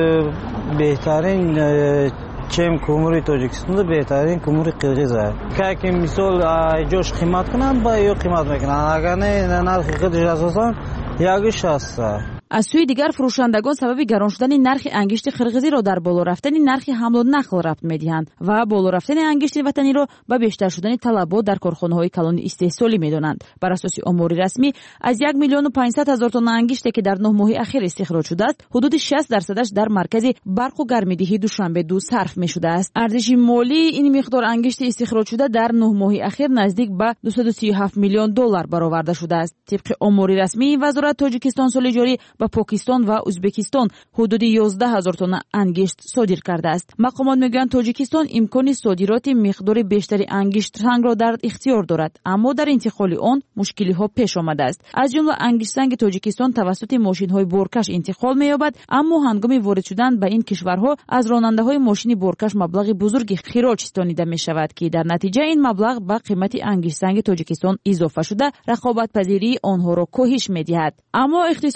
بهترین چم کوموری تاجیکستان بهترین کوموری قرقیز است که مثال جوش قیمت کنن با یو قیمت میکنن، اگر نه نرخ قدش اساسا یکیش هست. از سوی دیگر فروشندگان سبب گران شدن نرخ انگشت قرقیزی را در بالا رفتن نرخ حمل و نقل ربط می‌دهند و بالا رفتن انگشت وطنی را به بیشتر شدن طلبات در کارخانه‌های کلان استحصالی می‌دانند. بر اساس آمار رسمی از 1,500,000 تن انگشتی که در 9 ماه اخیر استخراج شده است، حدود 60% در مرکز برق و گرم‌دهی دوشنبه 2 صرف می‌شده است. ارزش مالی این مقدار انگشت استخراج شده در 9 ماه اخیر نزدیک به 237 میلیون دلار برآورده شده است. طبق آمار رسمی وزارت تاجیکستان سال جاری با پاکستان و ازبکستان حدود 11,000 تن انگشت صادر کرده است. مقامات میگویند تاجیکستان امکان صادرات مقدار بیشتری انگشت سنگ را در اختیار دارد، اما در انتقال آن مشکل‌ها پیش آمده است. از جمله انگشت سنگ تاجیکستان توسط ماشین‌های بارکش انتقال می‌یابد، اما هنگام وارد شدن به این کشورها از راننده‌های ماشین بارکش مبلغ بزرگی خراج ستانیده می‌شود که در نتیجه این مبلغ به قیمت انگشت سنگ تاجیکستان اضافه شده رقابت پذیری آنها را کاهش می‌دهد. اما اقتصاددان‌ها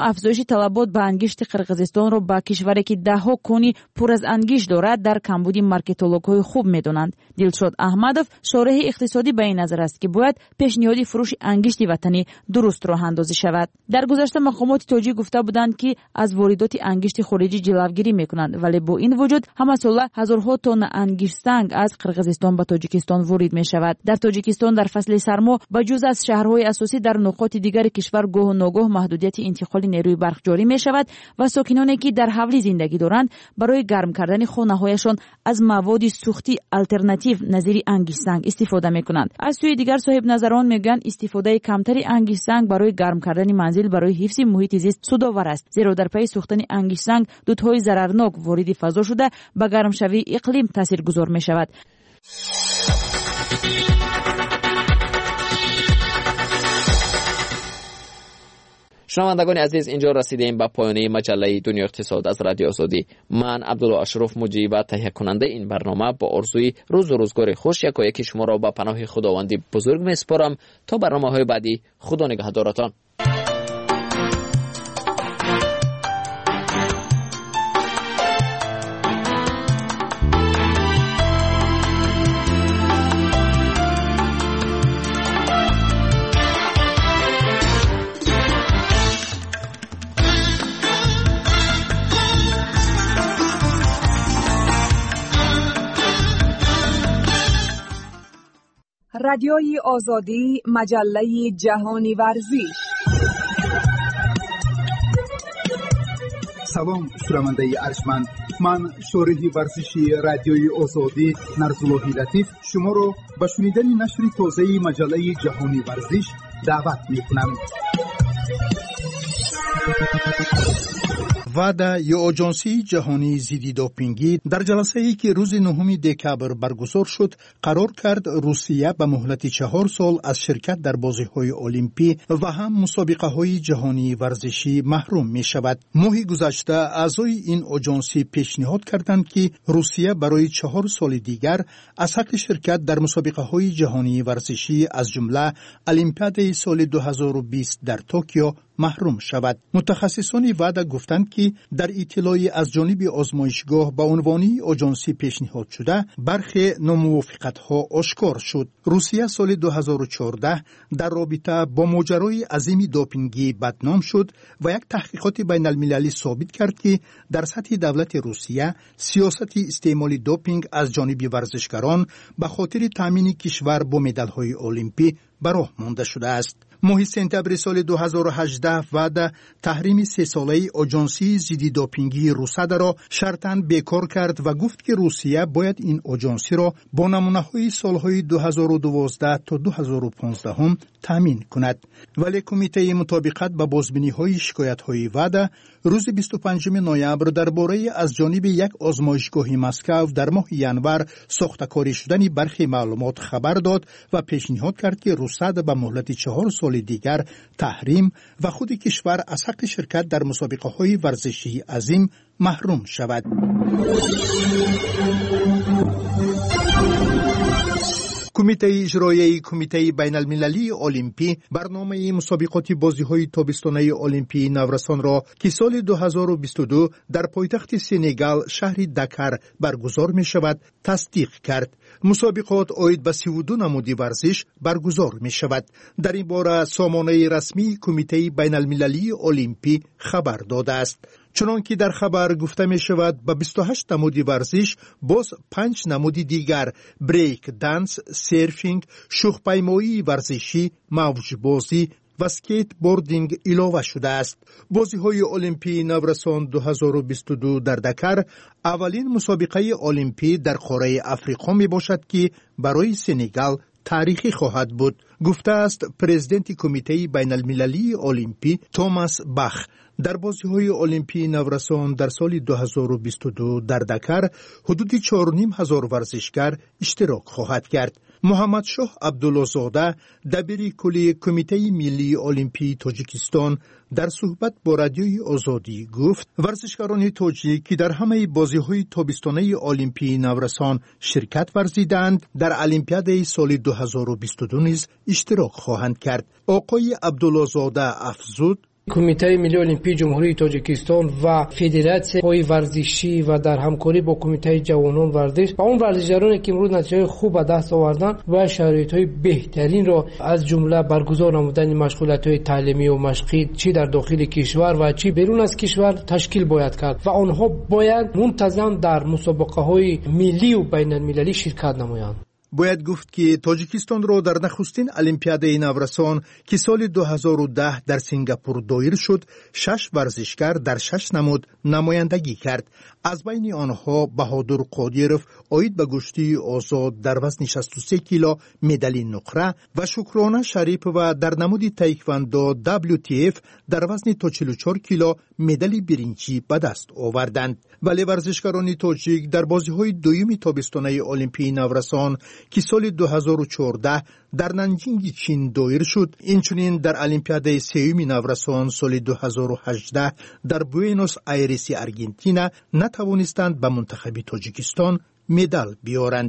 افزایش طلبات به انگشت قرقیزستانро ба кишваре ки даҳҳо кӯни пур аз ангишт дорад дар камбуди маркетологҳои хуб медонанд. Дилшод Аҳмадов шораҳи иқтисодӣ ба ин назар аст ки бояд пешниҳоди фурӯши ангишти ватанӣ дуруст роҳандозӣ шавад. дар гузашта мақомоти тоҷик гуфта буданд ки аз воридоти ангишти хориҷӣ ҷилавгирӣ мекунанд, вале бо ин вуҷуд ҳамасола ҳазорҳо тонна ангиштсанг аз қирғизистон ба тоҷикистон ворид мешавад. дар тоҷикистон дар фасли сармо ба ҷуз аз шаҳрҳои асосӣ дар нуқоти дигари кишвар гоҳу ногоҳ маҳдудияти интиқоли нерӯи барқ ҷорӣ мешавад ва сокиноне ки дар ҳавлӣ зиндагӣ доранд барои гарм кардани хонаҳояшон аз маводи сӯхти алтернатив назири ангиштсанг истифода мекунанд. аз сӯи дигар соҳибназарон мегӯянд истифодаи камтари ангиштсанг барои гарм кардани манзил барои ҳифзи муҳити зист судовар аст, зеро дар пайи сӯхтани ангиштсанг дудҳои зарарнок вориди фазо шуда ба гармшавии иқлим таъсиргузор мешавад. شنوندگان عزیز، اینجا رسیدیم به پایان مجله دنیا اقتصاد از رادیو آزادی. من عبدالله اشرف مجری و تهیه کننده این برنامه با آرزوی روز و روزگار خوش یکایک شما را به پناه خداوندی بزرگ میسپارم تا برنامه‌های بعدی. خدا نگهدارتان. رادیوی آزادی، مجله جهانی ورزش. سلام شنونده ارجمند، من شارح ورزشی رادیوی آزادی نرزالله لطیف شما را به شنیدن نشر تازه مجله جهانی ورزش دعوت می‌کنم. وعده یا آژانسی جهانی ضد دوپینگی در جلسه‌ای که روز 9 دکبر برگزار شد قرار کرد روسیه به مهلت 4 سال از شرکت در بازی‌های المپی و هم مسابقه‌های جهانی ورزشی محروم می‌شود. ماه گذشته اعضای این آژانسی پیشنهاد کردند که روسیه برای 4 سال دیگر از حق شرکت در مسابقه‌های جهانی ورزشی از جمله المپیاد سال 2020 در توکیو محروم شود. متخصصان وعده گفتند که در اطلاعی از جانب آزمایشگاه به عنوان آژانسی پیشنهاد شده برخی ناموافقت‌ها آشکار شد. روسیه سال 2014 در رابطه با ماجرای عظیم دوپینگی بدنام شد و یک تحقیقات بین المللی ثابت کرد که در سطح دولت روسیه سیاست استعمال دوپینگ از جانب ورزشکاران به خاطر تامین کشور با مدال‌های المپی به راه مانده شده است. ماه سپتامبر سال 2018 وعده تحریم 3 ساله آژانسی ضد دوپینگی روسیه را شرطاً بیکار کرد و گفت که روسیه باید این آژانسی را با نمونه‌های سالهای 2012 تا 2015 هم تامین کند. ولی کمیته مطابقت با بازبینی‌های شکایت‌های وعده روز 25 نوامبر درباره از جانب یک آزمایشگاه مسکو در ماه ینور ساخته‌کاری شدن برخی معلومات خبر داد و پیشنهاد کرد که روسیه به مهلت 4 سال دیگر تحریم و خود کشور از حق شرکت در مسابقه‌های ورزشی عظیم محروم شود. کمیته اجرایی کمیته بین المللی المپی برنامه مسابقات بازی‌های تابستانه المپی نورسان را که سال 2022 در پایتخت سنگال شهر دکر برگزار می شود تصدیق کرد. مسابقات عاید به 32 نمود ورزش برگزار می شود. در این باره سامانه رسمی کمیته بین المللی المپی خبر داده است. چنانکه در خبر گفته می شود به 28 نمود ورزش باز 5 نمود دیگر بریک دنس، سرفینگ، شوخ‌پیمایی ورزشی، موج بازی و سکیت بوردینگ علاوه شده است. بازی‌های المپی نورسان 2022 در دکر اولین مسابقه المپی در قاره افریقا می باشد که برای سنگال تاریخی خواهد بود، گفته است پرزیدنت کمیته بین المللی المپی توماس باخ. در بازی‌های المپی نورسان در سال 2022 در دکر حدود 4,500 ورزشکار اشتراک خواهد کرد. محمد شاه عبدالله‌زاده دبیر کلی کمیته ملی المپی تاجیکستان در صحبت با رادیوی آزادی گفت ورزشکاران تاجیک که در همه بازی‌های تابستانه المپی نورسان شرکت ورزیدند در المپیاد سال 2022 نیز اشتراک خواهند کرد. آقای عبدالله‌زاده افزود کمیته ملی المپیک جمهوری تاجیکستان و فدراسیون ورزشی و در همکاری با کمیته جوانان ورزش و اون ورزشکارانی که امروز نتیجه خوب به دست آوردن و شرایط‌های بهترین را از جمله برگزار نمودن مشغولیت‌های تعلیمی و مشقی چی در داخل کشور و چی بیرون از کشور تشکیل باید کرد و آنها باید منتظم در مسابقه‌های ملی و بین‌المللی شرکت نمایند. باید گفت که تاجیکستان را در نخستین المپیاد نورسان که سال 2010 در سنگاپور دایر شد 6 ورزشکار در 6 نمود نمایندگی کرد. از بین آنها بهادر قادیروف عاید به کشتی آزاد در وزن 63 کیلو مدال نقره و شکرانه شریف و در نمود تایکواندو WTF در وزن تا 44 کیلو مدال برنجی به دست آوردند. ولی ورزشکاران تاجیک در بازی‌های دوم تابستانه المپیک نورسان که سال 2014 در نانجینگ چین دایر شد، اینچنین در المپیاد سوم نورسان سال 2018 در بوئنوس آیرس آرژانتین نتوانستند به منتخب تاجیکستان مدال بیارند.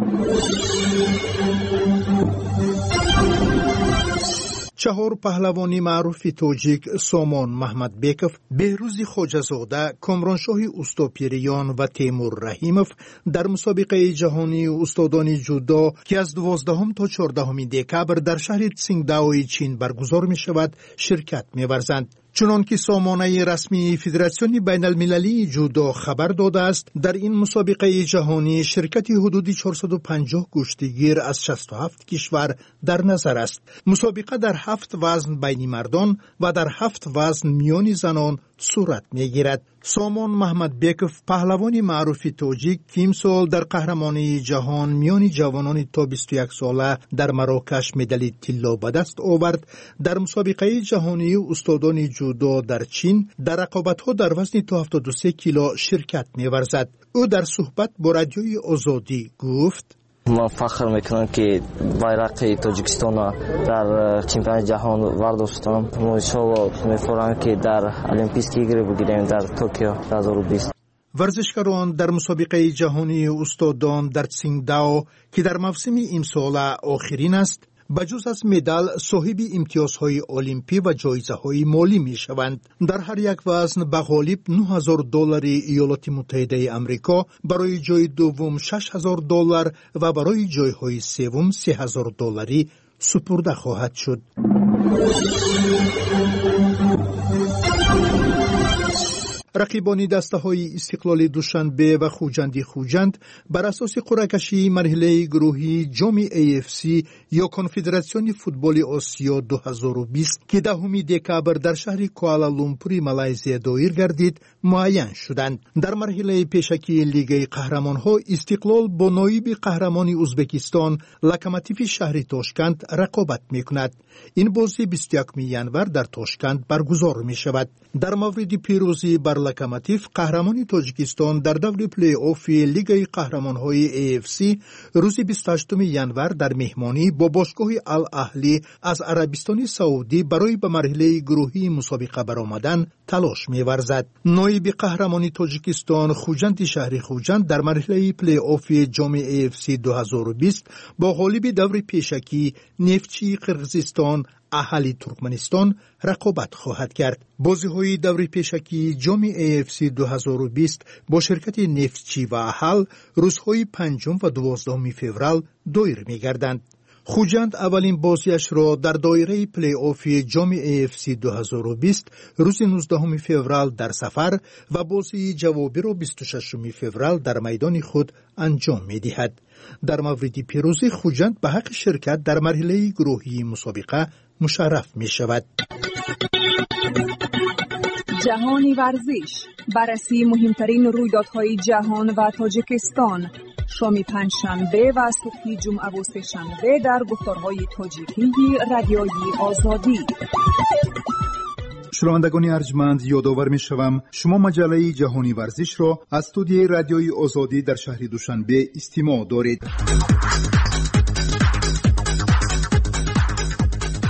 چهار پهلوانی معروف تاجیک سامان محمدبکوف، بهروز خواجه‌زاده، کامرانشاه اوستاپیریان و تیمور رحیموف در مسابقه جهانی استادان جودو که از 12 تا 14 دکبر در شهر تسینگداو چین برگزار می شود شرکت می ورزند. چنان که سامانه رسمی فدراسیون بین المللی جودو خبر داده است، در این مسابقه جهانی شرکت حدود 450 کشتیگیر از 67 کشور در نظر است. مسابقه در 7 وزن بین مردان و در 7 وزن میان زنان صورت میگیرد. سامان محمدبکوف پهلوانی معروف تاجیک که امسال در قهرمانی جهان میان جوانان تا 21 ساله در مراکش مدال طلا به دست آورد، در مسابقه جهانی استادان جودو در چین در رقابت‌ها در وزن تا 73 کیلو شرکت می‌ورزد. او در صحبت با رادیوی آزادی گفت: ما فخر میکنم که بایرق تاجیکستان در چمپیونات جهان ورداشتم. ما انشالله می‌فرماییم که در المپیک بگیریم در توکیو 2020. ورزشکاران در مسابقه جهانی استادان در تسینگداو که در موسم امسال آخرین است، بجز از مدال صاحب امتیازهای المپی و جایزه‌های مالی می‌شوند. در هر یک وزن به غالب $9,000 ایالات متحده آمریکا، برای جای دوم $6,000 و برای جایهای سوم $3,000 سپرده خواهد شد. رقیبان دسته‌های استقلال دوشنبه و خوجند بر اساس قرعه‌کشی مرحله گروهی جام AFC یا کنفدراسیون فوتبال آسیا 2020 که 10 دکبر در شهر کوالالامپور مالزی دایر گردید معین شدند. در مرحله پیشکی لیگ قهرمان‌ها استقلال با نایب قهرمان ازبکستان لوکوموتیو شهر تاشکند رقابت می‌کند. این بازی 21 ینور در تاشکند برگزار می‌شود. در مورد پیروزی بر لوکوموتیو قهرمان تاجیکستان در دور پلی آف لیگ قهرمان‌های AFC روز 28 ینور در مهمانی با باشگاه الاهلی از عربستان سعودی برای به مرحله گروهی مسابقه برآمدن تلاش می‌ورزد. نایب قهرمان تاجیکستان خوجند شهر خوجند در مرحله پلی آف جام AFC 2020 با غالب دور پیشکی نفتچی قرقیزستان اهالی ترکمنستان رقابت خواهد کرد. بازی‌های دور پیشکی جام AFC 2020 با شرکت نفتچی و اهال روزهای 5 و 12 فوریه دایر می‌گردند. خوجند اولین بازیش را در دایره پلی آف جام AFC 2020 روز 19 فوریه در سفر و بازی جوابی را 26 فوریه در میدان خود انجام می‌دهد. در مورد پیروزی خوجند به حق شرکت در مرحله گروهی مسابقه مشرف می شود. جهانی ورزش، بررسی مهمترین رویدادهای جهان و تاجیکستان، شام پنجشنبه و صبح جمعه و سه‌شنبه در گفتارهای تاجیکی رادیوی آزادی. شنوندگان ارجمند، یادآور می‌شوم شما مجله جهانی ورزش را از استودیوی رادیوی آزادی در شهر دوشنبه استماع دارید.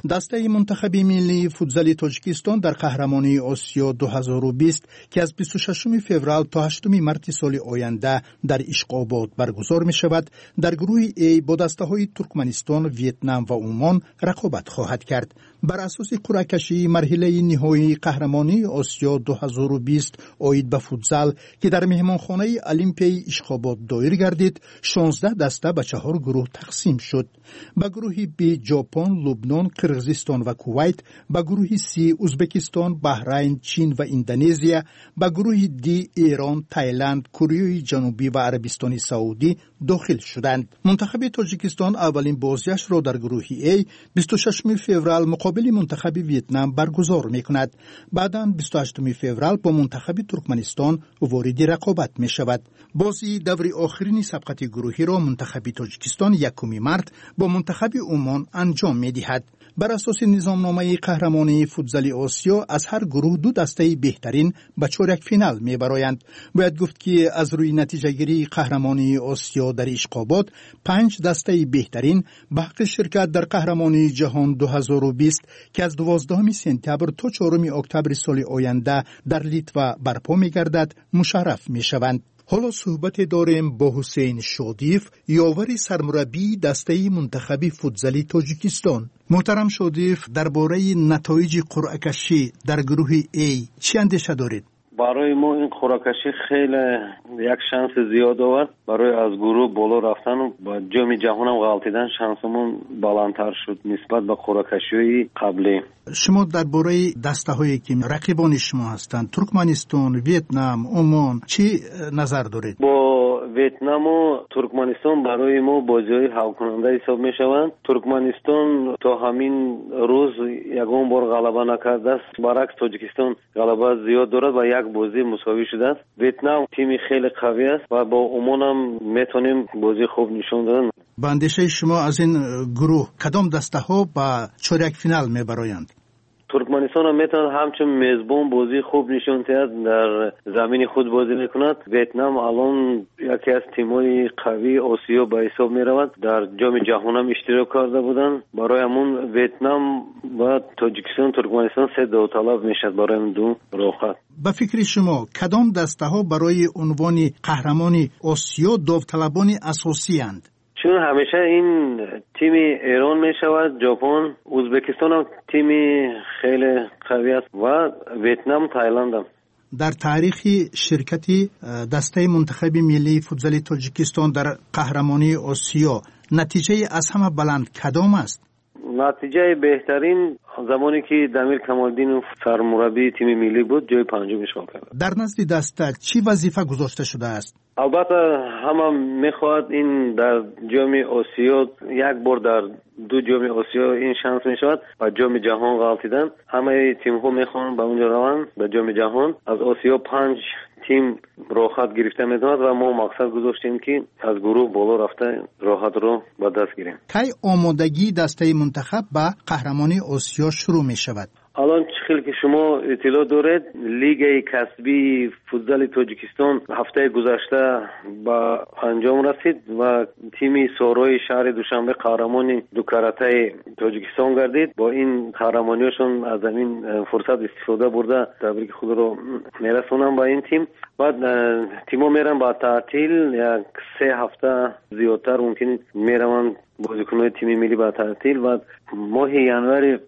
دسته منتخب ملی فوتزال تاجیکستان در قهرمانی آسیا 2020 که از 26 فوریه تا 8 مارس سال آینده در اشقاباد برگزار می شود، در گروه A با دسته های ترکمنستان، ویتنام و عمان رقابت خواهد کرد. بر اساس قرعه کشی مرحله نهایی قهرمانی آسیا 2020 عاید به فوتزال که در مهمانخانه المپی اشقاباد دایر گردید، 16 دسته به 4 گروه تقسیم شد. به گروه B ژاپن، لبنان، قرقیزستان و کویت، به گروه C ازبکستان، بحرین، چین و اندونزیا، به گروه D ایران، تایلند، کره جنوبی و عربستان سعودی داخل شدند. منتخب تاجیکستان اولین بازیش را در گروه A 26 فوریه مقابل منتخب ویتنام برگزار می‌کند. بعداً 28 فوریه با منتخب ترکمنستان وارد رقابت می‌شود. بازی دور آخرین سبقت گروهی را منتخب تاجیکستان 1 مارس با منتخب عمان انجام می‌دهد. بر اساس نظامنامه قهرمانی فوتزال آسیا از هر گروه 2 دسته بهترین به چهارک فینال می‌برآیند. باید گفت که از روی نتیجه گیری قهرمانی آسیا در اشقاباد 5 دسته بهترین به حق شرکت در قهرمانی جهان 2020 که از 12 سپتامبر تا 4 اکتبر سال آینده در لیتوا برپا می‌گردد مشرف می‌شوند. حالا صحبت داریم با حسین شادیف، یاور سرمربی دسته منتخب فوتزالی تاجیکستان. محترم شادیف، درباره نتایج قرعه کشی در گروه A چی اندیشه دارید؟ برای ما این قرعه کشی خیلی یک شانس زیاد آورد. برای از گروه بالا رفتن و با جام جهان هم غلطیدن شانسمون بالاتر شد نسبت به قرعه کشی قبلی. شما درباره دسته‌هایی که رقیبان شما هستند، ترکمنستان، ویتنام، عمان چی نظر دارید؟ با ویتنام و ترکمنستان برای ما بازی‌های حل کننده حساب می‌شوند. ترکمنستان تا همین روز یگان بار غلبه نکرده است. برعکس تاجیکستان غلبه زیاد دارد و یک بازی مساوی شده است. ویتنام تیمی خیلی قوی است و با عمان هم میتونیم بازی خوب نشون دادن. با اندیشه شما از این گروه کدام دسته‌ها به چهارک فینال میبرایند؟ ترکمنستان هم میتواند همچون میزبان بازی خوب نشون دهد، در زمین خود بازی میکند. ویتنام الان یکی از تیم‌های قوی آسیا به حساب میرود، در جام جهان هم اشتراک کرده بودند. برای همون ویتنام و تاجیکستان ترکمنستان 3 داوطلب میشد برای این دو رقابت. به فکر شما کدام دسته‌ها برای عنوان قهرمانی آسیا داوطلبان اساسی اند؟ چون همیشه این تیم ایران می شود، ژاپن، ازبکستان هم تیم خیلی قوی است و ویتنام، تایلند هم. در تاریخ شرکت دسته منتخب ملی فوتزال تاجیکستان در قهرمانی آسیا نتیجه از همه بلند کدام است؟ نتیجه بهترین زمانی که دمیر کمالدین سرمربی تیم ملی بود جای 5 اشغال کرد. در نزد دسته چی وظیفه گذاشته شده است؟ البته همه میخواد این در جام آسیا یک بار در 2 جام آسیا این شانس میشود و جام جهان غلطیدن. همه تیم ها میخوان به اونجا روند به جام جهان. از آسیا 5 تیم راحت گرفته میتواند و ما مقصد گذاشتیم که از گروه بالا رفته راحت رو به دست گیریم. کی آمادگی دسته منتخب به قهرمانی آسیا شروع می شود؟ الان چخیل که شما اطلاع دارید لیگ کسبی فوتزال تاجیکستان هفته گذشته به انجام رسید و تیم سارای شهر دوشنبه قهرمان دو کاراته تاجیکستان گردید. با این قهرمانیشون از این فرصت استفاده برده تبریک خود رو میرسونم با این تیم. بعد تیم‌ها میرن با تعطیل یک 3 هفته زیادتر ممکن میرن بازیکن‌های تیم ملی با تعطیل و ماه ینوار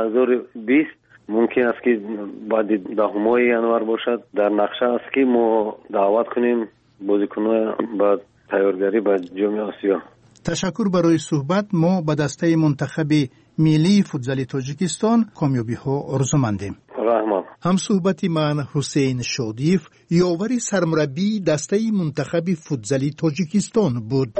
2020 ممکن است که بعد 10 ینوار باشد. در نقشه است که ما دعوت کنیم بازیکن‌ها با تیارگری با جام آسیا. تشکر برای صحبت. ما به دسته منتخب ملی فوتزال تاجیکستان کامیابی‌ها آرزومندیم. رحمان. هم صحبت من حسین شادیف، یاور سرمربی دسته منتخب فوتزال تاجیکستان بود.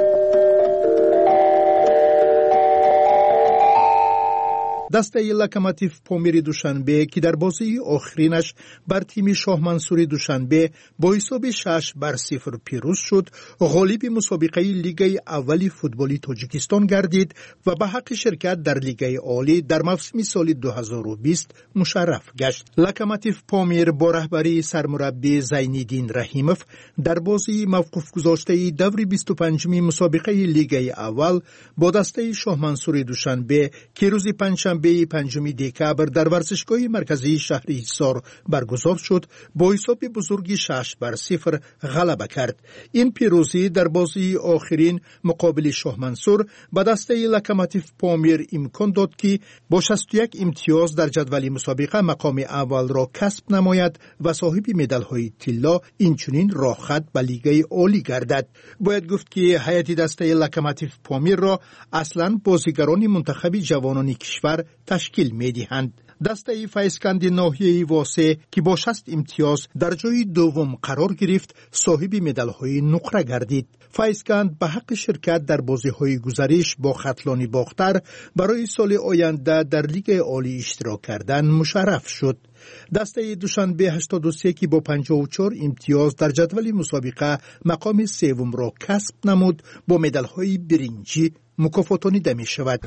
دسته لوکوموتیو پامیر دوشنبه که در بازی آخرینش بر تیم شاه منصور دوشنبه با حساب 6-0 پیروز شد، غالب مسابقه لیگ اول فوتبالی تاجیکستان گردید و به حق شرکت در لیگ عالی در موسم سال 2020 مشرف گشت. لوکوموتیو پامیر با رهبری سرمربی زین‌الدین رحیموف در بازی موقوف گذاشته دور 25 مسابقه لیگ اول با دسته شاه منصور دوشنبه که روز پنجشنبه شنبه 5 دکبر در ورزشگاه مرکزی شهر حصار برگزار شد، با حساب بزرگی 6-0 غلبه کرد. این پیروزی در بازی آخرین مقابل شاه منصور به دسته لوکوموتیو پامیر امکان داد که با 61 امتیاز در جدول مسابقه مقام اول را کسب نماید و صاحب مدال‌های طلا اینچنین راحت به لیگ عالی گردد. باید گفت که هیئت دسته لوکوموتیو پامیر را اصلاً بازیگران منتخب جوانان کشور تشکیل می‌دهند. دسته فایسکند ناحیه واسه که با 60 امتیاز در جای دوم قرار گرفت، صاحب مدال‌های نقره گردید. فایسکند به حق شرکت در بازی‌های گزارش با خطلانی باختر برای سال آینده در لیگ عالی اشتراک کردن مشرف شد. دسته دوشنبه 83 که با 54 امتیاز در جدول مسابقه مقام سوم را کسب نمود، با مدال‌های برنجی مکافاتانیده می شود.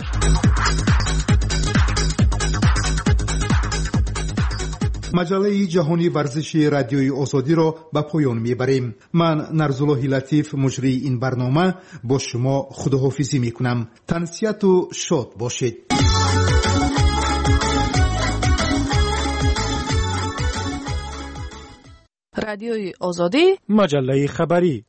مجله جهانی ورزشی رادیوی آزادی را به پایان میبریم. من نرزالله لطیف مجری این برنامه با شما خداحافظی میکنم. تنسیت و شاد باشید. رادیوی آزادی، مجله خبری.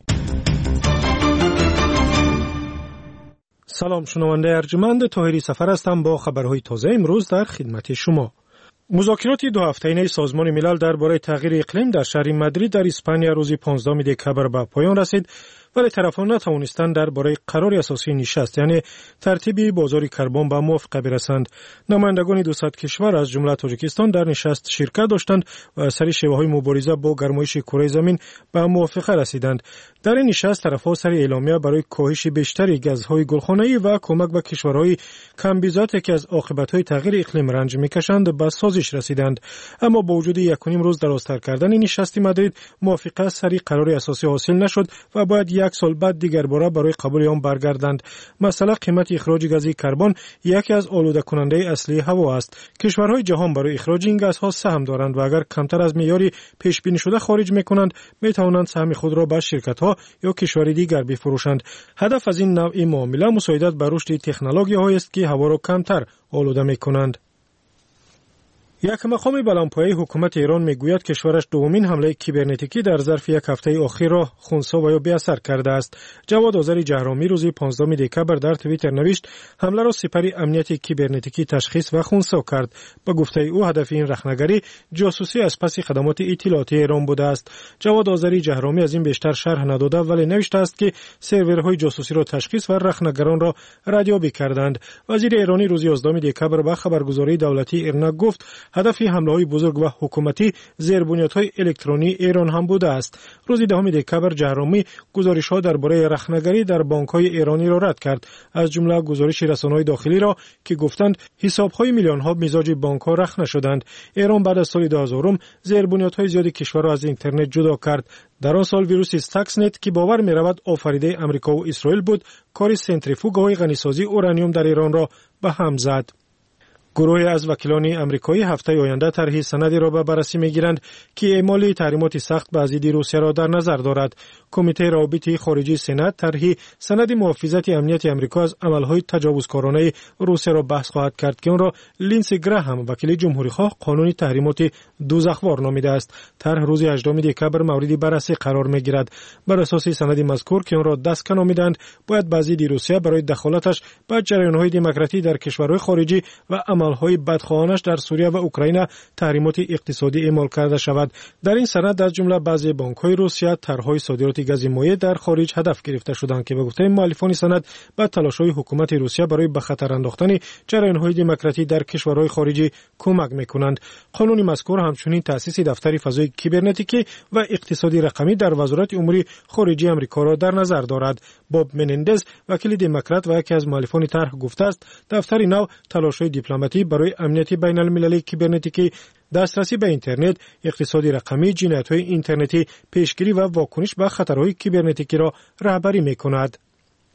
سلام شنونده ارجمند، طاهری سفر هستم با خبرهای تازه امروز در خدمت شما. مذاکرات 2 هفته‌ای سازمان ملل درباره تغییر اقلیم در شهر مادرید در اسپانیا روز 15 دکبر به پایان رسید، ولی طرفان نتوانستند درباره قرار اساسی نشست یعنی ترتیب بازار کربن به موافقه برسند. نمایندگان 200 کشور از جمله تاجیکستان در نشست شرکت داشتند و سر شیوه‌های مبارزه با گرمایش کره زمین به موافقه رسیدند. در این نشست طرف‌ها سر اعلامیه برای کاهش بیشتری گازهای گلخانه‌ای و کمک به کشورهای کم بیزات که از عاقبت‌های تغییر اقلیم رنج می‌کشند به سازش رسیدند. اما با وجود 1.5 روز درازتر کردن نشست مادرید، موافقه سری قرار اساسی حاصل نشد و باید 1 سال بعد دیگر باره برای قبول آن برگردند. مثلا قیمت اخراج گاز کربن یکی از آلوده کننده اصلی هوا است. کشورهای جهان برای اخراج این گازها سهم دارند و اگر کمتر از معیاری پیش بینی شده خارج می‌کنند، می‌توانند سهم خود را به شرکت‌ها یا کشور دیگر بفروشند. هدف از این نوع معامله مساعدت به رشد تکنولوژی‌هایی است که هوا را کمتر آلوده می‌کنند. یک مقام بلندپایه حکومت ایران میگوید کشورش دومین حمله کیبرنتیکی در ظرف 1 هفته اخیر را خنثی و یا بی‌اثر کرده است. جواد آذری جهرامی روز 15 دکبر در توییتر نوشت حمله را سپری امنیت کیبرنتیکی تشخیص و خنثی کرد. با گفته او هدف این رخنگری جاسوسی از پس خدمات اطلاعاتی ایران بوده است. جواد آذری جهرامی از این بیشتر شرح نداده ولی نوشته است که سرورهای جاسوسی را تشخیص و رخنگران را ردیابی کردند. وزیر ایرانی روز 11 دکبر به خبرگزاری دولتی ایرنا گفت هدف حمله‌های بزرگ و حکومتی زیربنیادهای الکترونی ایران هم بوده است. روز 10 دکبر جهرامی گزارش‌ها درباره رخنه‌گری در بانک‌های ایرانی را رد کرد، از جمله گزارش رسانه‌های داخلی را که گفتند حساب‌های میلیون‌ها مزاج بانک‌ها رخنه شدند. ایران بعد از سال 2000 زیربنیادهای زیادی کشور را از اینترنت جدا کرد. در آن سال ویروس استاکسنت که باور می‌رود آفریده آمریکا و اسرائیل بود، کار سنتریفوگ‌های غنیسازی اورانیوم در ایران را به هم زد. گروهی از وکیلان آمریکایی هفته آینده طرح سندی را به بررسی می‌گیرند که اعمال تحریمات سخت به ضد روسیه را در نظر دارد. کمیته روابط خارجی سنا طرح سند محافظت امنیت آمریکا از عمل‌های تجاوزکارانه روسیه را بحث خواهد کرد که آن را لینسی گراهام وکیل جمهوری‌خواه قانون تحریمات دوزخوار نامیده است. طرح روز 18 دکبر مورد بررسی قرار می‌گیرد. بر اساس سند مذکور که آن را دستکن نامیدند، باید به ضد روسیه برای دخالتش به جریان‌های دموکراتی در کشورهای خارجی و عمل‌های بدخواهانش در سوریه و اوکراین تحریمات اقتصادی اعمال کرده شود. در این سند از جمله بعضی بانک‌های روسیه طرح‌های صادرات گاز مایع در خارج هدف گرفته شدند که به گفته مؤلفان سند به تلاش‌های حکومت روسیه برای به خطر انداختن جریان‌های دموکراتی در کشورهای خارجی کمک می‌کنند. قانون مذکور همچنین تأسیس دفتر فضای کیبرنتیکی و اقتصادی رقمی در وزارت امور خارجه آمریکا را در نظر دارد. باب منندز وکیل دموکرات و یکی از مؤلفان طرح گفته است دفتر نو تلاش‌های دیپلماتی برای امنیت بین‌المللی کیبرنتیکی، دسترسی به اینترنت، اقتصادی رقمی، جنایت‌های اینترنتی، پیشگیری و واکنش به خطرهای کیبرنتیکی را رهبری می‌کند.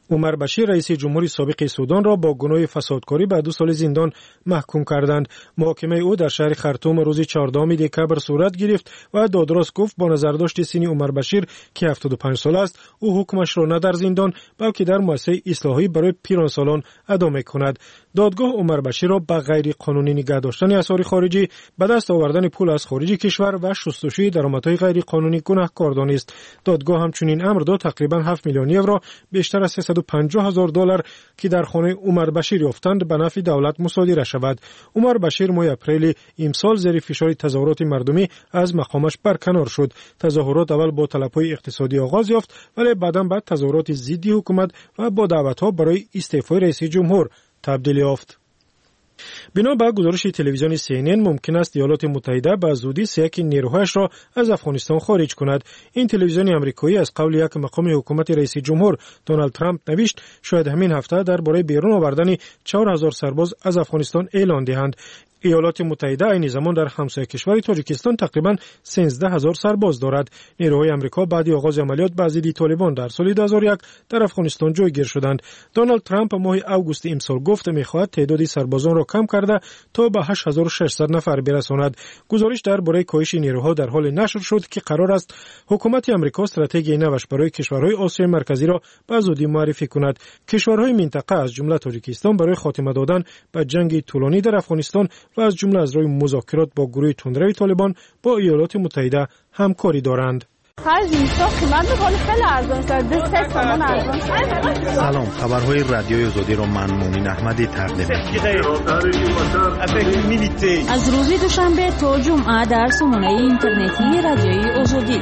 عمر بشیر رئیس جمهوری سابق سودان را با گناه فسادکاری به 2 سال زندان محکوم کردند. محاکمه او در شهر خرطوم روز 14 دکبر صورت گرفت و دادرس گفت با نظرداشت سن عمر بشیر که 75 سال است، او حکمش را نه در زندان بلکه در مؤسسه اصلاحی برای پیرانسالان ادا می‌کند. دادگاه عمر بشیر را به غیر قانونی نگاه داشتن اسرار خارجی، به دست آوردن پول از خارج کشور و شستشوی درآمدهای غیر قانونی گناهکار دانست. دادگاه همچنین امر داد تقریبا 7 میلیون یورو بیشتر از 350,000 دلار که در خانه عمر بشیر یافتند به نفع دولت مصادره شود. عمر بشیر ماه اپریل امسال زیر فشار تظاهرات مردمی از مقامش برکنار شد. تظاهرات اول با طلب‌های اقتصادی آغاز یافت ولی بعداً به تظاهرات ضد حکومت و با دعوت‌ها برای استعفای رئیس جمهور تبدیل یافت. بنا به گزارش تلویزیون CNN ممکن است ایالات متحده به زودی 3 نیروهایش را از افغانستان خارج کند. این تلویزیون آمریکایی از قول یک مقام حکومت رئیس جمهور دونالد ترامپ نوشت شاید همین هفته درباره بیرون آوردن 4000 سرباز از افغانستان اعلان دهند. ایالات متحده این زمان در همسایه کشور تاجیکستان تقریبا 13000 سرباز دارد. نیروهای آمریکا بعد از آغاز عملیات به ضد طالبان در سال 2001 در افغانستان جایگیر شدند. دونالد ترامپ ماه اوگوست امسال گفت می‌خواهد تعداد سربازان را کم کرده تا به 8600 نفر برساند. گزارش درباره کاهش نیروها در حال نشر شد که قرار است حکومت آمریکا استراتژی نوش برای کشورهای آسیای مرکزی را به زودی معرفی کند. کشورهای منطقه از جمله تاجیکستان برای خاتمه دادن به جنگ طولانی در افغانستان و از جمله از روی مذاکرات با گروه تندروی طالبان با ایالات متحده همکاری دارند. سلام، خبرهای رادیوی آزادی را من مومن احمدی تقدیم می‌کنم. از روز دوشنبه تا جمعه در سامانه اینترنتی رادیوی آزادی.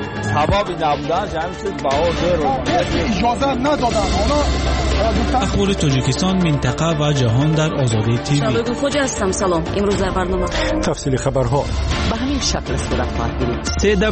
اخبار تاجیکستان، منطقه و جهان در آزادی تیوی. شبکه خوج هستم. سلام. امروز در برنامه تفصیل خبرها به همین شکل صورت خواهد گرفت.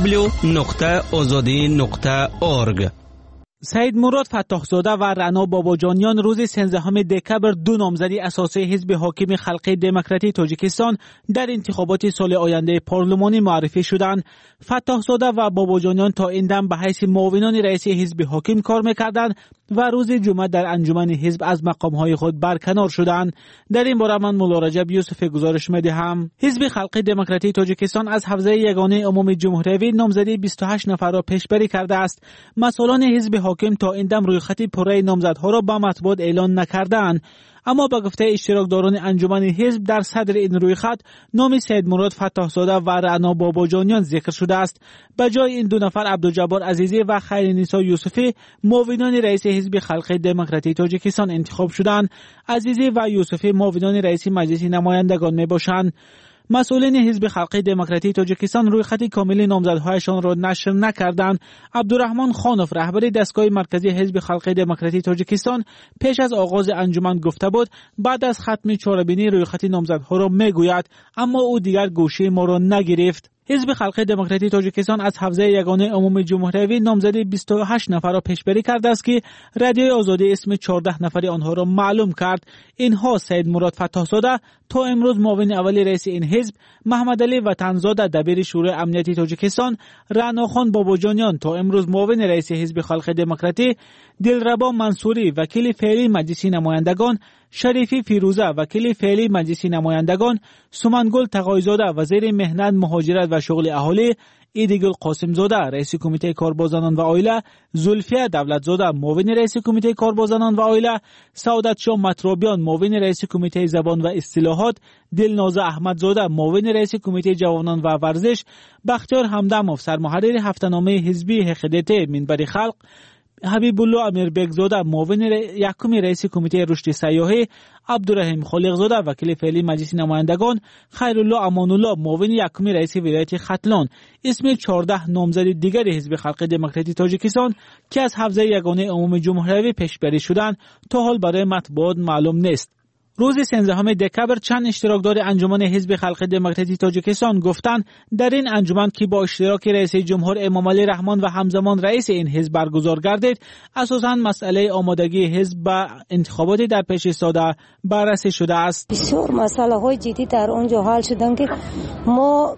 www.azadi.org. سید مراد فتاحزاده و رنا باباجانیان روز 13 دکبر 2 نامزدی اساسی حزب حاکم خلق دموکراتی تاجیکستان در انتخابات سال آینده پارلمانی معرفی شدند. فتاحزاده و باباجانیان تا این دم به حیث معاونان رئیس حزب حاکم کار می‌کردند و روز جمعه در انجمن حزب از مقام‌های خود برکنار شدند. در این باره من مولا رجب یوسف گزارش می‌دهم. حزب خلق دموکراتی تاجیکستان از حوزه یگانه عمومی جمهوری نامزدی 28 نفر را پیشبری کرده است. مسئولان حزب حاکم تا این دم رویخط پره نامزدها را به مطبوعات اعلان نکردند. اما با گفته اشتراکداران انجمن حزب در صدر این رویخط نام سید مراد فتاحزاده و رعنا باباجانیان ذکر شده است. به جای این 2 نفر عبدالجبار عزیزی و خیرنسا یوسفی معاونان رئیس حزب خلق دموکراتی تاجیکستان انتخاب شدند. عزیزی و یوسفی معاونان رئیس مجلس نمایندگان میباشند. مسئولین حزب خلق دموکراتی تاجیکستان روی خط کامل نامزدهایشان را نشر نکردند. عبدالرحمن خانوف رهبر دستگاه مرکزی حزب خلق دموکراتی تاجیکستان پیش از آغاز انجمن گفته بود بعد از ختم چهاربینی روی خط نامزدها را میگوید، اما او دیگر گوشه ما را نگرفت. حزب خلق دموکراتی تاجیکستان از حوزه یگانه عمومی جمهوری نامزدی 28 نفر را پیشبری کرده است که رادیوی آزادی اسم 14 نفر آنها را معلوم کرد. اینها سید مراد فتاحزاده تا امروز معاون اول رئیس این حزب، محمد علی وطنزاده دبیر شورای امنیتی تاجیکستان، رعنا خان باباجانیان تا امروز معاون رئیس حزب خلق دموکراتی، دلربا منصوری وکیل فعلی مجلس نمایندگان، شریفی فیروزه وکیل فعلی مجلس نمایندگان، سمنگل تقایزاده وزیر مهنت مهاجرت و شغل اهالی، ایدگل قاسمزاده رئیس کمیته کاربار زنان و عائله، زلفیه دولتزاده معاون رئیس کمیته کاربار زنان و عائله، سعادت شاه مطرابیان معاون رئیس کمیته زبان و اصطلاحات، دلنازه احمدزاده معاون رئیس کمیته جوانان و ورزش، بختیار همدموف سرمحرر هفته‌نامه حزبی حقیقت منبر خلق، حبیب الله امیربگزاده معاون یکم رئیس کمیته رشد سیاحی، عبدالرحیم خالقزاده وکیل فعلی مجلس نمایندگان، خیرالله امانالله معاون یکم رئیس ولایت ختلان اسم 14 نامزد دیگر حزب خلق دموکراتی تاجیکستان که از حوزه یگانه عمومی جمهوری پیشبری شدند تا حال برای مطبوعات معلوم نیست. روز 13 دکبر چند اشتراکدار انجمن حزب خلق دموکراتی تاجیکستان گفتند در این انجمن که با اشتراک رئیس جمهور امام علی رحمان و همزمان رئیس این حزب برگزار گردید، اساساً مسئله آمادگی حزب به انتخابات در پیش ایستاده بررسی شده است. بسیار مسئله های جدی در آنجا حل شدن که ما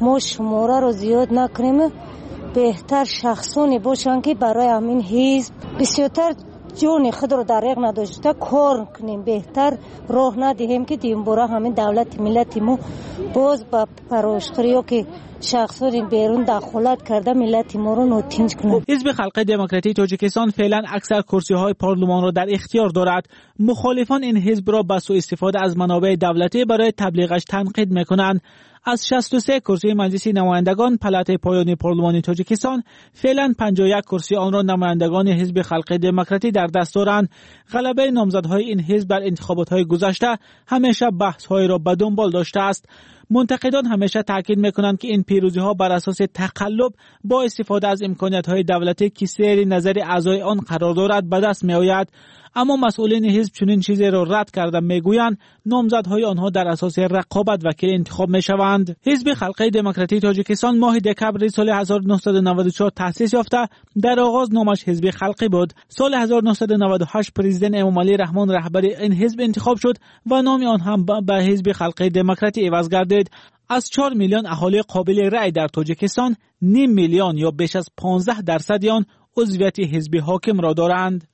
شماره رو زیاد نکنیم، بهتر شخصانی باشن که برای همین حزب بسیارتر جون خود رو دریغ نداشته کار کنیم بهتر راه ندهیم که دیم برا همین دولت ملت ما باز با پراشخریو که شخصان بیرون دخالت کرده ملت ما رو نوتینج کنه. حزب خلق دموکراتی تاجیکستان فعلا اکثر کرسی‌های پارلمان را در اختیار دارد. مخالفان این حزب را به سوء استفاده از منابع دولتی برای تبلیغش تنقید میکنند. از 63 کرسی مجلس نمایندگان پلات پایانی پارلمان تاجیکستان فعلا 51 کرسی آن را نمایندگان حزب خلق دموکراتی در دست دارند. غلبه نامزدهای این حزب در انتخابات‌های گذشته همیشه بحث‌های را به دنبال داشته است. منتقدان همیشه تاکید میکنند که این پیروزی‌ها بر اساس تقلب با استفاده از امکانات‌های دولتی که سیر نظر اعضای آن قرار دارد به دست می‌آید. اما مسئولین حزب چنین چیزی را رد کرده میگویند نامزدهای آنها در اساس رقابت وکیل انتخاب میشوند. حزب خلق دموکراتی تاجیکستان ماه دکبر سال 1994 تأسیس یافته. در آغاز نامش حزب خلقی بود. سال 1998 پرزیدنت امامعلی رحمان رهبر این حزب انتخاب شد و نام آن هم به حزب خلق دموکراتی عوض گردید. از 4 میلیون اهالی قابل رأی در تاجیکستان، 0.5 میلیون یا بیش از 15% آن عضویت حزب حاکم را دارند.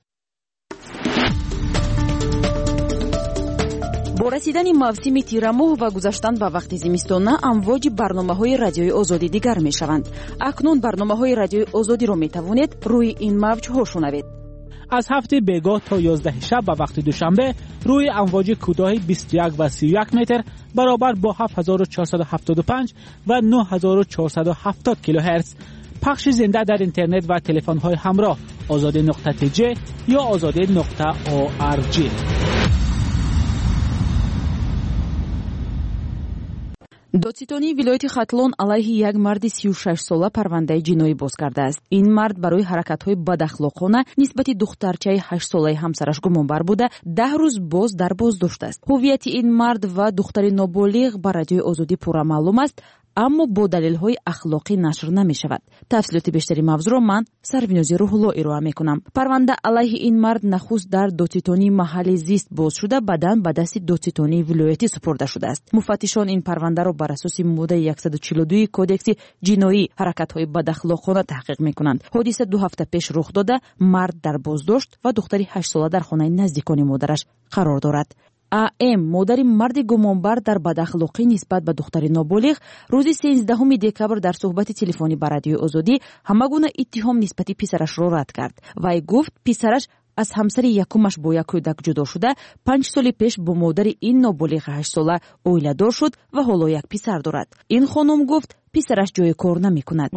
با رسیدن موسم تیرماه و گذشتن به وقت زمستان امواج برنامه‌های رادیوی آزادی دیگر می‌شوند. اکنون برنامه‌های رادیوی آزادی را می‌توانید روی این موج‌ها شنوید. از هفته بیگاه تا 11 شب به وقت دوشنبه روی امواج کوتاه 21 و 31 متر برابر با 7475 و 9470 کیلوهرتز. پخش زنده در اینترنت و تلفن‌های همراه azadi.tj یا azadi.org. دادستانی ولایت ختلون علیه یک مرد 36 ساله پرونده جنایی باز کرده است. این مرد برای حرکت‌های بداخلاقانه نسبت دخترچه 8 ساله همسرش گمانبر بوده 10 روز باز در بازداشت است. هویت این مرد و دختر نابالغ به رادیوی آزادی پورا معلوم است، اما با دلیل‌های اخلاقی نشر نمی‌شود. تفصیلات بیشتری موضوع را من سروینوزی روح‌الله ارائه می‌کنم. پرونده علیه این مرد نخست در دادستانی محلی زیست باز شده، بعداً به دست دادستانی ولایتی سپرده شده است. مفتشان این پرونده را بر اساس ماده 142 کدکس جنایی حرکت‌های بداخلاقانه تحقیق می‌کنند. حادثه 2 هفته پیش رخ داده. مرد در بازداشت و دختری 8 ساله در خانه نزدیکان مادرش قرار دارد. مادر مرد گمانبر در بداخلاقی نسبت به دختر نابالغ روز 13 دکبر در صحبت تلفنی با رادیوی آزادی همگونه اتهام نسبت پسرش را رد کرد. وی گفت پسرش از همسر یکمش با یک کودک جدا شده 5 سال پیش با مادر این نابالغ 8 ساله اویله دار شد و حالا یک پسر دارد. این خانم گفت پسرش جای کار نمی‌کند.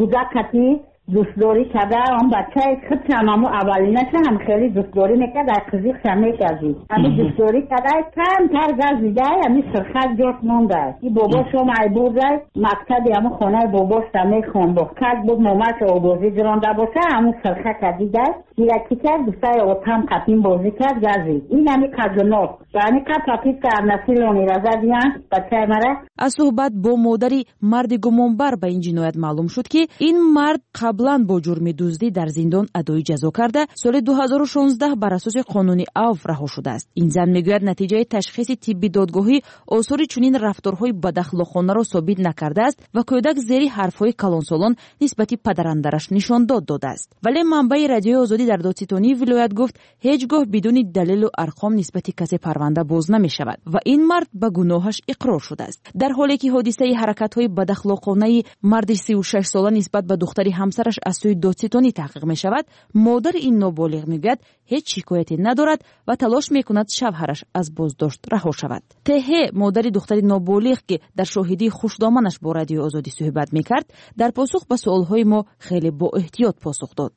دوستداری کرده اون بچه خود هممو اولینش هم خیلی دوستداری میکرد از قضیق شمیه کردی همین دوستداری کرده کم تر گزیده همین سرخط جات مونده این بابا شما ای بوده مکتب همون خانه بابا شمیه خون با کرد بود نومش آبازی جرانده باشه همون سرخط کردیده یکی کرد دوستای اوتم قطیم بازی کرد گزید این همین کجنات یعنی که تاکید که نسیل اونی رزا دیان بچه مره. از صحبت با مادری مرد گمانبر به این جنایت معلوم شد که این مرد قبلا با جرم دزدی در زندان ادای جزا کرده سال 2016 بر اساس قانون عفو رها شده است. این زن میگوید نتیجه تشخیص طبی دادگاهی آثار چنین رفتارهای بداخلاقانه را ثابت نکرده است و کودک زیر حرفهای کلانسالان نسبت پدراندرش نشان داده است. ولی منبع رادیوی آزادی در دادستانی ولایت گفت هیچگاه بدون دلیل و ارقام نسبت کسی پرونده باز نمی شود و این مرد به گناهش اقرار شده است. در حالی که حادثه حرکت‌های بداخلاقانه مرد 36 ساله نسبت به دختری همسرش از سوی دادستانی تحقیق می شود، مادر این نابالغ میگوید هیچ شکایتی ندارد و تلاش میکند شوهرش از بازداشت رها شود. مادر دختر نابالغ که در شاهدی خوشدامنش با رادیو آزادی صحبت میکرد در پاسخ به سوالهای ما خیلی با احتیاط پاسخ داد.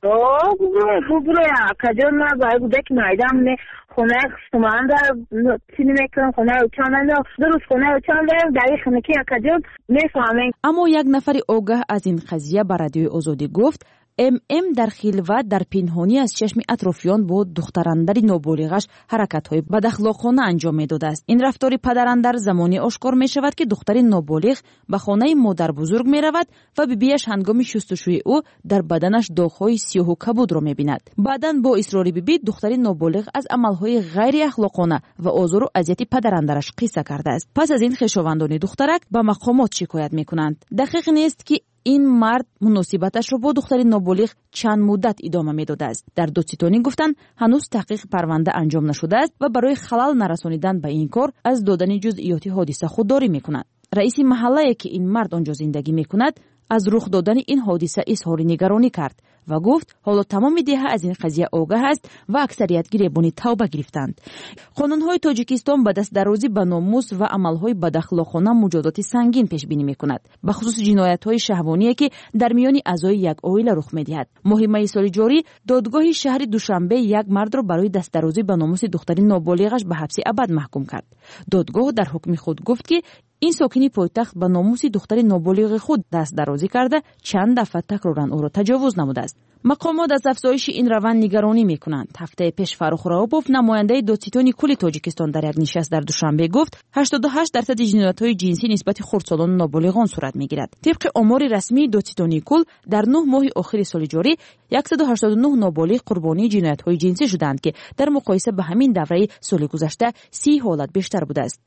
خونه خستمان در چینی میکنم خونه اوچانم درست خونه اوچان دارم در این خونه که اکجور میفهمیم. اما یک نفر آگاه از این قضیه به رادیوی آزادی گفت در خلوت در پنهانی از چشم اطرافیان با دختراندر نابالغش حرکت‌های بداخلاقانه انجام می‌داده است. این رفتار پدراندر زمانی آشکار می‌شود که دختر نابالغ به خانه مادر بزرگ می‌رود و بیبیش هنگام شستشوی او در بدنش داغ‌های سیاه و کبود را می‌بیند. بعداً با اصرار بیبی دختر نابالغ از عمل‌های غیر اخلاقانه و آزار و اذیت پدراندرش قصه کرده است. پس از این خویشاوندان دخترک به مقامات شکایت می‌کنند. دقیق نیست که این مرد مناسبتش را با دختر نابالغ چند مدت ادامه میداده است. در دادستانی گفتند هنوز تحقیق پرونده انجام نشده است و برای خلل نرسانیدن به این کار از دادن جزئیات حادثه خودداری میکند. رئیس محله که این مرد آنجا زندگی میکند از رخ دادن این حادثه اظهار نگرانی کرد و گفت حالا تمام دهه از این قضیه آگاه است و اکثریت گریبانی توبه گرفتند. قانون‌های تاجیکستان به دست درازی به ناموس و عمل‌های بداخلاقانه مجازات سنگین پیش بینی می‌کند، به خصوص جنایت‌های شهوانی که در میان اعضای یک عائله رخ می‌دهد. ماه می سال جاری دادگاه شهر دوشنبه یک مرد را برای دست درازی به ناموس دختر نابالغش به حبس ابد محکوم کرد. دادگاه در حکم خود گفت که این ساکنی پایتخت به ناموس دختر نابالغ خود دست درازی کرده چند دفعه تکرارا او را تجاوز نموده است. مقامات از افزایش این روند نگرانی میکنند. هفته پیش فروخ راوپوف نماینده دادستانی کل تاجیکستان در یک نشست در دوشنبه گفت 88% جنایت‌های جنسی نسبت خردسالان و نابالغان صورت میگیرد. طبق آمار رسمی دادستانی کل در 9 ماه آخر سال جاری 189 نابالغ قربانی جنایت‌های جنسی شدند که در مقایسه به همین دوره سال گذشته 30 حالت بیشتر بوده است.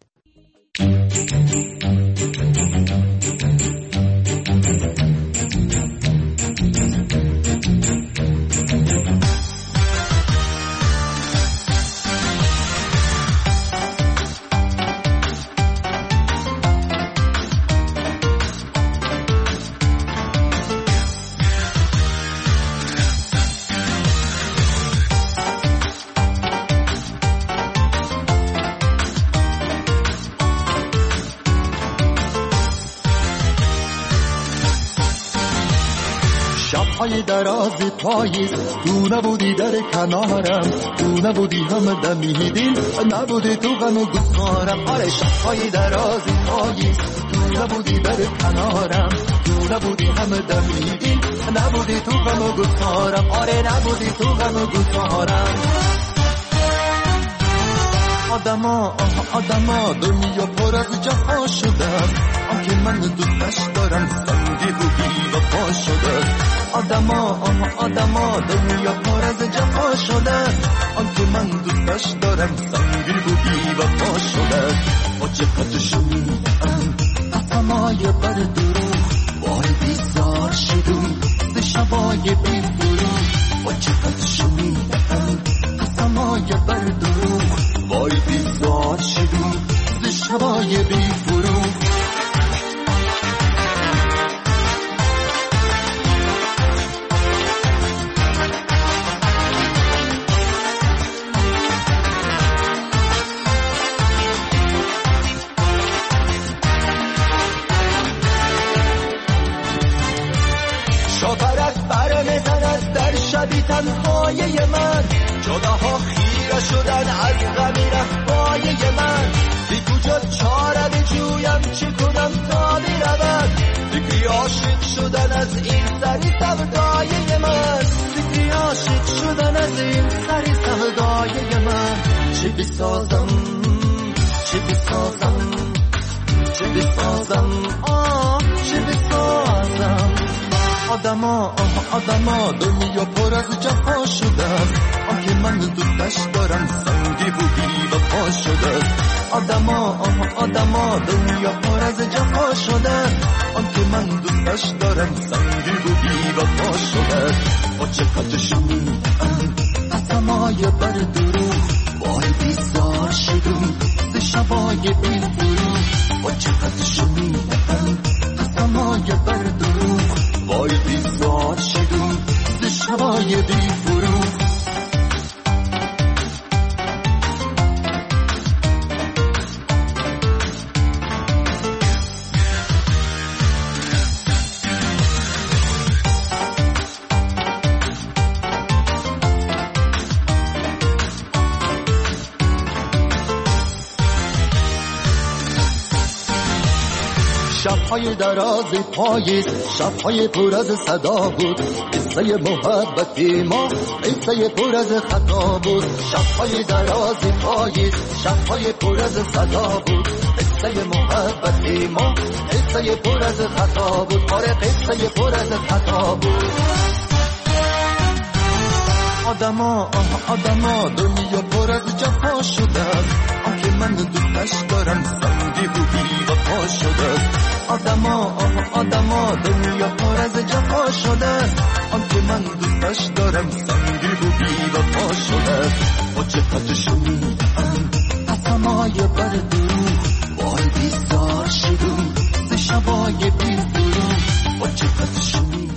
های دراز پاییز تو نبودی در کنارم، تو نبودی هم دمی دل نبودی تو غم و گفتارم. آره شب‌های دراز پاییز تو نبودی در کنارم، تو نبودی هم دمی دل نبودی تو غم و گفتارم. آره نبودی تو غم و گفتارم. آدما دنیا پر از جفا شده، آنکه من دوستش دارم سنگی و بی وفا شده. آدما دنیا پر از جفا شده، آنکه من دوستش دارم سنگی و بی وفا شده. با چقدر شنیدم قسمای بر دروغ، وای بیزار شدم ز شبای بی فروغ. با چقدر شنیدم قسمای بر دروغ، وای بیزار شدم ز شبای بی فروغ. شاپرک بر میزند در شبی تنهای من، جداها خیره شدن از غمی رفای من. بی کجا چاره بجویم چه کنم تا برود، فکری عاشق شدن از این سری سودای من. فکری عاشق شدن از این سری سودای من. چه بسازم چه بسازم چه بسازم چه بسازم. آدما دنیا پر از جفا شده است، آنکه من دوستش دارم سنگی و بی وفا شده. آدما دنیا پر از جفا شده، آنکه من دوستش دارم سنگی و بی وفا شده. با چقدر شنیدم قسمای بر دروغ، وای بیزار شدم ز شبای بی فروغ. با چقدر شنیدم قسمای بر دروغ، وای بیزار شدم ز شبای بی فروغ. شب‌های دراز پاییز، شب‌های پر از صدا بود، قصه محبت ما قصه پر از خطا بود. شب‌های دراز پاییز، شب‌های پر از صدا بود، قصه محبت ما قصه پر از خطا بود. آره قصه پر از خطا بود. آدما دنیا پر از جفا شده است آنکه من دوستش دارم سنگی و بی وفا شده است آدما دنیا پر از جفا شده است آنکه من دوستش دارم سنگی و بی وفا شده است با چقدرش میدهم قسمای بر دروغ وای بیزار شدم ز شبای بی دروغ با چقدرش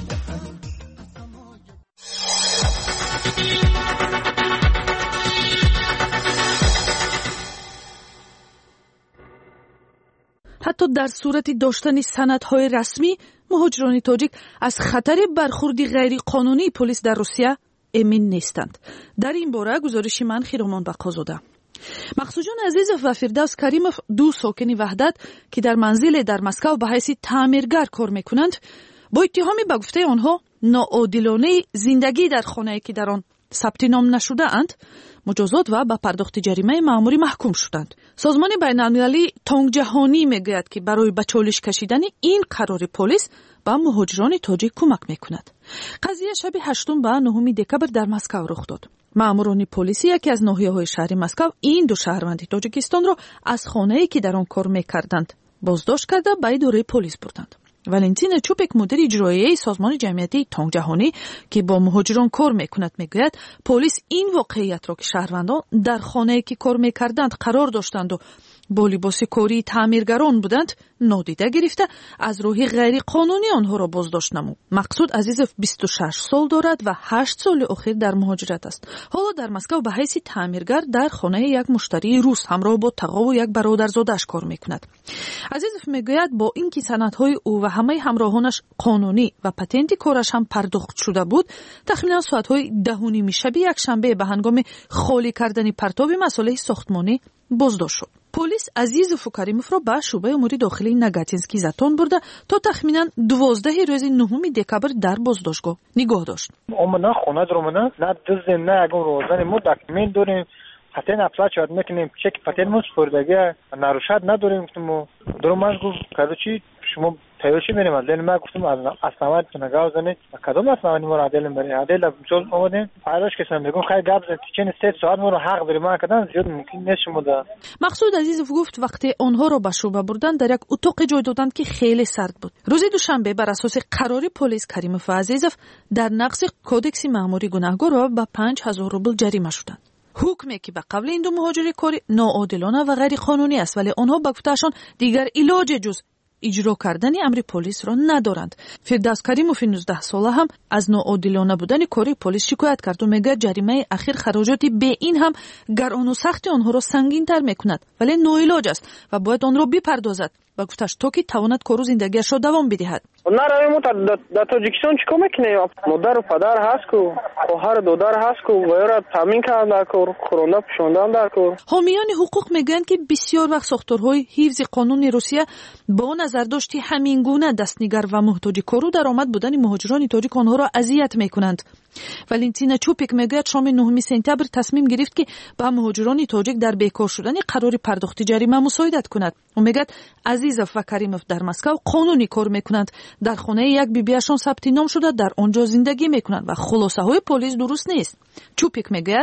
حتی در صورت داشتن سندهای رسمی مهاجران تاجیک از خطر برخوردی غیر قانونی پلیس در روسیه امین نیستند. در این باره گزارش من خیرامان بقازاده. مقصود جان عزیز و فردوس کریموف دو ساکن وحدت که در منزل در مسکو به حیث تعمیرگر کار میکنند با اتهامی به گفته آنها ناعادلانه زندگی در خانه‌ای که در آن ثبت نام نشده اند مجازات و به پرداخت جریمه مأموری محکوم شدند. سازمان بین‌المللی تانک جهانی میگوید که برای به چالش کشیدن این قرار پلیس به مهاجران تاجیک کمک میکند. قضیه شب 8 و 9 دکبر در مسکو رخ داد. مأموران پلیسی یکی از ناحیه‌های شهر مسکو این دو شهروند تاجیکستان را از خانه‌ای که در آن کار میکردند بازداشت کرده به اداره پلیس بردند. والنتین چوپک مدیر اجرایی سازمان جمعیتی تانک جهانی که با مهاجران کار میکند میگوید پلیس این واقعیت را که شهروندان در خانه‌ای که کار میکردند قرار داشتند و با لباس کاری تعمیرگران بودند نادیده گرفته از روی غیر قانونی آنها را بازداشت نمود. مقصود عزیزوف 26 سال دارد و 8 سال اخیر در مهاجرت است. حالا در مسکو به حیث تعمیرگر در خانه یک مشتری روس همراه با تقا و یک برادرزادش کار میکند. عزیزوف میگوید با اینکه سندهای او و همه همراهانش قانونی و پتنت کارش هم پرداخت شده بود تقریبا ساعت‌های 10:30 شب یک شنبه به هنگام خالی کردن پرتاب مسئله ساختمانی بازداشت شد. پلیس عزیزوف کریموف را به شعبه امور داخلی نگاتینسکی زتان برده تا تخمینا 12 روز 9 دکبر در بازداشتگاه نگاه داشت. اومدن خونه درمونه نه دزدیم نه اگه روزانه ما دکمنت داریم پتن اپلای شد میکنیم چک پتنمون سپردگی نروشت نداریم گفتم درمش گفت کدو چی شما تایوشی میریم از دل ما گفتم از اسناد نگاه زنید کدوم اسناد ما را دل بریم عدل چون اومدیم فایلش که سم میگم خیلی گپ زد چه 3 ساعت ما رو حق داریم ما کردن زیاد ممکن نیست شما ده. مقصود عزیزوف گفت وقتی آنها را به شعبه بردن در یک اتاق جای دادند که خیلی سرد بود. روز دوشنبه بر اساس قرار پلیس کریموف عزیزوف در نقض کدکس مأموری گناهکار به 5000 روبل جریمه شدند. حکمی که به قبل این دو مهاجر کاری ناعادلانه و غیر قانونی است ولی آنها به گفتهشان دیگر علاج جز اجرا کردن امر پلیس را ندارند. فردوس کریموف 19 ساله هم از ناعادلانه بودن کاری پلیس شکایت کرد و میگه جریمه اخیر خراجاتی به این هم گران و سخت آنها را سنگین تر میکند ولی ناعلاج است و باید آن را بپردازد و گفتش تا که تواند کار و زندگیش را دوام بدهد. نرویم در تاجیکستان چیکار میکنیم؟ مادر و پدر هست کو خواهر دادر هست کو و را تامین کردن در کار خورنده پوشاندن در کار. حامیان حقوق میگن که بسیار وقت ساختارهای حفظ قانون روسیه با نظر داشتی همین گونه دستنگر و محتاج کارو درآمد بودن مهاجران تاجیک آنها را اذیت میکنند. والنتینا چوپیک میگوید شام 9 سپتامبر تصمیم گرفت که با مهاجران تاجیک در بیکار شدن قرار پرداخت جریمه مساعدت کند. او میگوید عزیزوف و کریموف در مسکو قانونی کار میکنند، در خانه یک بیبیشان ثبت نام شده در آنجا زندگی میکنند و خلاصه های پلیس درست نیست. چوپیک میگوید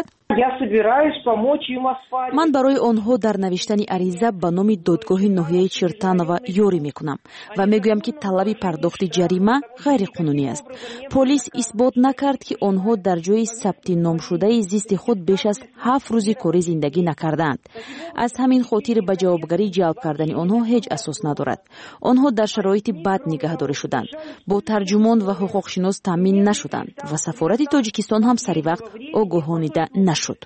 من برای آنها در نوشتن عریضه به نام دادگاه ناحیه چرتانووا یاری میکنم و میگویم که طلب پرداخت جریمه غیر قانونی است. پلیس اثبات نکرد که آنها در جای ثبت نام شده زیست خود بیش از 7 روز کاری زندگی نکردند. از همین خاطر به جوابگری جلب کردن آنها هیچ اساس ندارد. آنها در شرایط بد نگهداری شدند، با ترجمان و حقوقشناس تامین نشدند و سفارت تاجیکستان هم سری وقت آگاهانیده نشد.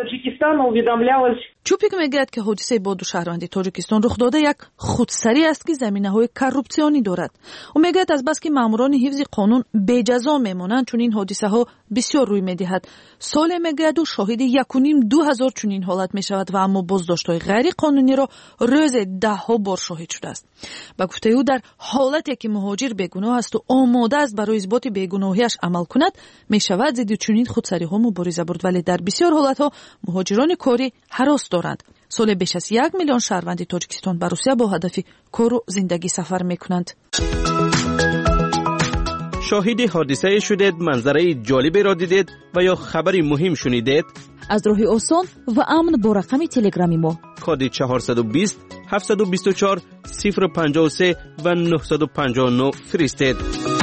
چوپیک میگوید که حادثه با دو شهروند تاجیکستان رخ داده یک خودسری است که زمینه‌های کروپسیونی دارد. او میگوید از بس که ماموران حفظ قانون بے جزا میمانند چون این حادثه ها بسیار روی میدهد. سال میگوید و شاهد 1,500 چنین حالت میشود و اما بازداشت‌های غیر قانونی را روز 10 بار شاهد شده است. با گفته او در حالتی که مهاجر بیگناه است و آماده است برای اثبات بیگناهیش عمل کند میشود ضد چنین خودسری ها مبارزه برد، ولی در بسیار حالت ها مهاجران کاری هراس دارند. سال بیش از 1 میلیون شهروند تاجیکستان به روسیه با هدف کار و زندگی سفر میکنند. شاهد حادثه شدید، منظره جالبی را دیدید و یا خبری مهم شنیدید؟ از راه آسان و امن با رقم تلگرامی ما کد 420 724 053 و 959 فرستید.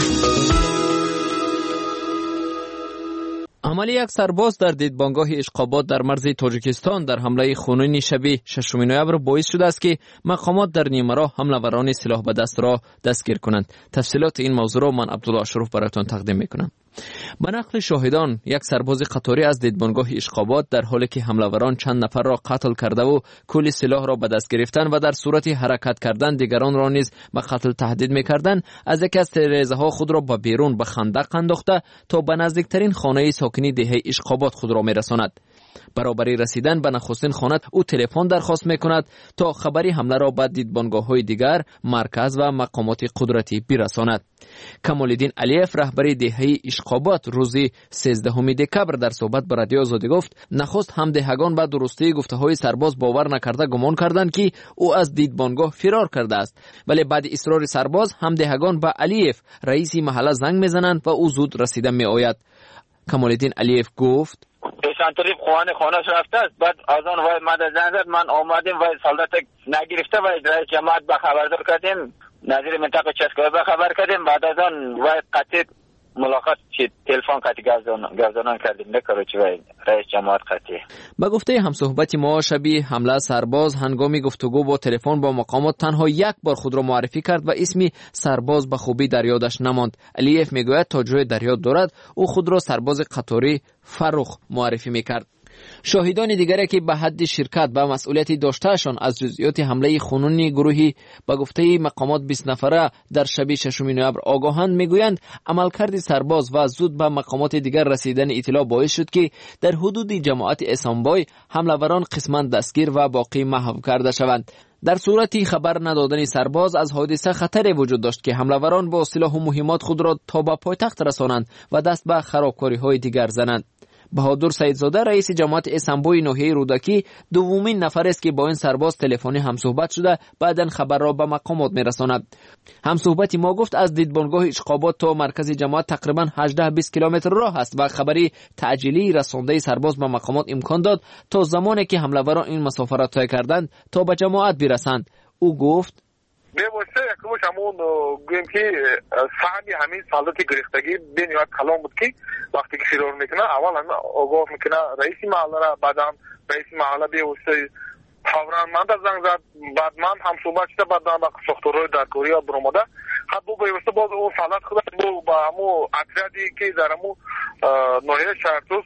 عمل یک سرباز در دیدبانگاه اشقابات در مرز تاجیکستان در حمله خونین شب 6 نوامبر باعث شده است که مقامات در نیمه راه حمله‌وران سلاح به دست را دستگیر کنند. تفصیلات این موضوع را من عبدالله اشرف براتون تقدیم میکنم. به نقل شاهدان، یک سرباز قطاری از دیدبانگاه اشقابات در حالی که حمله‌وران چند نفر را قتل کرده و کل سلاح را به دست گرفتن و در صورت حرکت کردن دیگران را نیز به قتل تهدید میکردند، از یکی از تیره‌ها خود را به بیرون به خندق انداخته تا به نزدیکترین خانه ساکنی دهه اشقابات خود را میرساند. برابری رسیدن به نخستین خانه او تلفن درخواست میکند تا خبری حمله را به دیدبانگاه‌های دیگر، مرکز و مقامات قدرتی برساند. کمال‌الدین علیف رهبر دهه اشقابات روز 13 دکبر در صحبت با رادیو آزادی گفت نخست همدهگان به درستی گفته‌های سرباز باور نکرده گمان کردند که او از دیدبانگاه فرار کرده است، ولی بعد اصرار سرباز همدهگان به علیف رئیس محله زنگ میزنند و او زود رسیده میآید. کمال‌الدین علیف گفت پیشانتری خانه‌اش رفته است. بعد از آن وای مد زنگ زد، من آمدیم و سالدت نگرفته و رئیس جماعت به خبردار کردیم، نظیر منطقه چسکای به خبر کردیم. بعد از آن وای قطعی ملاقات تلفن قطعی گردانان کردیم نکروچی و رئیس جماعت قطعی. با گفته همصحبت ما شبیه حمله سرباز هنگامی گفتگو با تلفن با مقامات تنها یک بار خود را معرفی کرد و اسمی سرباز به خوبی در یادش نماند. علیف میگوید تا جای در یاد دارد او خود را سرباز قطاری فرخ معرفی میکرد. شاهدان دیگری که به حد شرکت و مسئولیتی داشتهشان از جزئیات حمله خونین گروهی به گفته مقامات 20 نفره در شب 6 نوامبر آگاهند میگویند عملکرد سرباز و زود به مقامات دیگر رسیدن اطلاع باعث شد که در حدود جماعت اسامبای حمله‌وران قسما دستگیر و باقی محو کرده شوند. در صورتی خبر ندادن سرباز از حادثه خطری وجود داشت که حمله‌وران با سلاح و مهمات خود را تا به پایتخت رسانند و دست به خرابکاری‌های دیگر زنند. بهادر سیدزاده رئیس جماعت اسامبای ناحیه رودکی دومین نفر است که با این سرباز تلفنی همصحبت شده بعداً خبر را به مقامات میرساند. همصحبت ما گفت از دیدبانگاه اشقابات تا مرکز جماعت تقریباً 18-20 کیلومتر راه است و خبری تعجیلی رسانده سرباز به مقامات امکان داد تا زمانی که حمله‌وران این مسافت را طی کردند تا به جماعت برسند. او گفت بی‌واسطه یکمش همون گویم که صحنی همین سالات گرفتگی بنیاد کلام بود که وقتی که فرار میکنه اول هم آگاه میکنه رئیس محله را، بعدم رئیس محله بی‌واسطه فوراً من در زنگ زد، بعد من هم صحبت شده، بعد من با ساختارهای درکاری ها برآمده حد بو بی‌واسطه باز اون سالات خود با همون اتریادی که در همون ناحیه شهرتوس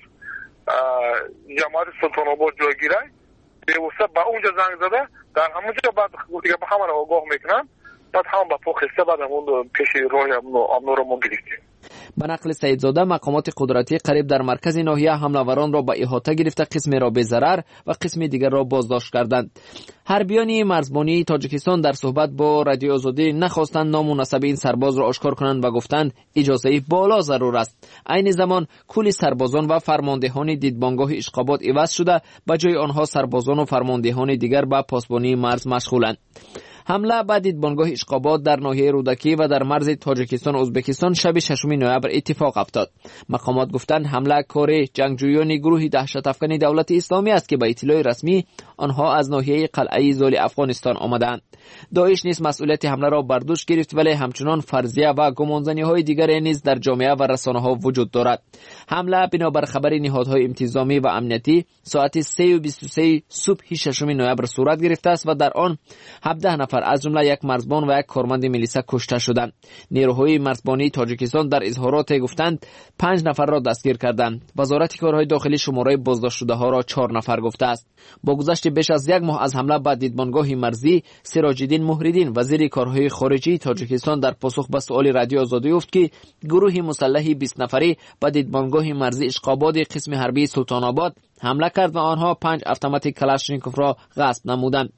جماعت سلطان آباد جایگیره بی‌واسطه با اونجا زنگ زده، در همونجا بعد دیگه به همه را آگاه میکنن، بعد هم با پخسته بعد همون پیش راه امنو را ما گرفتیم. به نقل سیدزاده مقامات قدرتی قریب در مرکز ناحیه حمله‌وران را به احاطه گرفته قسمی را به ضرر و قسمی دیگر را بازداشت کردند. حربیان مرزبانی تاجیکستان در صحبت با رادیو آزادی نخواستند نام و نسب این سرباز را آشکار کنند و گفتند اجازه بالا ضرور است. عین زمان کل سربازان و فرماندهان دیدبانگاه اشقابات عوض شده، به جای آنها سربازان و فرماندهان دیگر به پاسبانی مرز مشغولند. حمله به دیدبانگاه اشقابات در ناحیه رودکی و در مرز تاجیکستان و ازبکستان شب 6 نوامبر اتفاق افتاد. مقامات گفتند حمله کار جنگجویان گروه دهشت افکن دولت اسلامی است که به اطلاع رسمی آنها از ناحیه قلعه زال افغانستان آمدند. داعش نیز مسئولیت حمله را بر دوش گرفت، ولی همچنان فرضیه و گمانزنی‌های دیگر نیز در جامعه و رسانه‌ها وجود دارد. حمله بنابر خبر نهادهای انتظامی و امنیتی ساعت 3:23 صبح 6 نوامبر صورت گرفته است و در آن 17 نفر از جمله یک مرزبان و یک کارمند میلیسا کشته شدند. نیروهای مرزبانی تاجیکستان در اظهارات گفتند 5 نفر را دستگیر کردند. وزارت کارهای داخلی شماره بازداشت شده ها را 4 نفر گفته است. با گذشت بیش از یک ماه از حمله به دیدبانگاه مرزی، سراج‌الدین موحدین وزیر کارهای خارجی تاجیکستان در پاسخ به سؤال رادیو آزادی گفت که گروه مسلح 20 نفری به دیدبانگاه مرزی اشقابات قسم حربی سلطان آباد حمله کرد و آنها 5 اتومات کلاشنیکوف را غصب نمودند.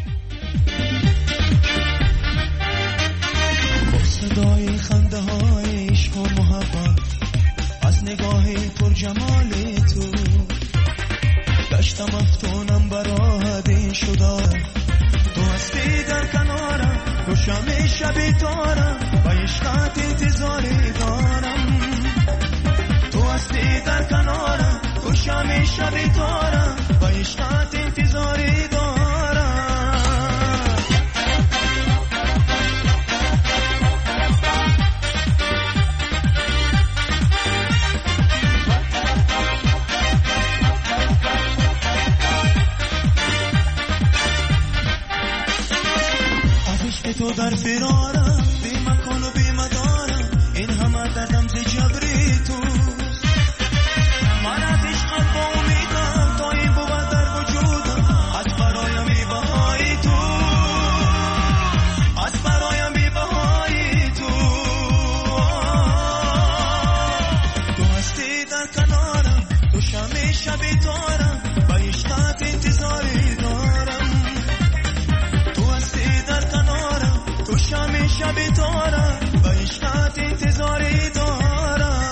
صدای خنده های عشق و محبت از نگاه پر جمال تو داشتم افتونم براده شده، تو هستی در کنارم، تو شب شبی تارم و عشقت انتظاری دارم. در کنارم تو شمی شبی تارم و عشقت انتظاری دارم از عشق تو در فرارم بی مکان و بی مدارم این همه دردم ز جبری توست من از عشقت با امیدم تا این بود در وجودم از برایم بی بهای تو از برایم بی بهای تو تو هستی در کنارم تو شمی شبی تارم و عشقت انتظاری دارم تو هستی در کنارم تو شمی شبی تارم و عشقت انتظاری دارم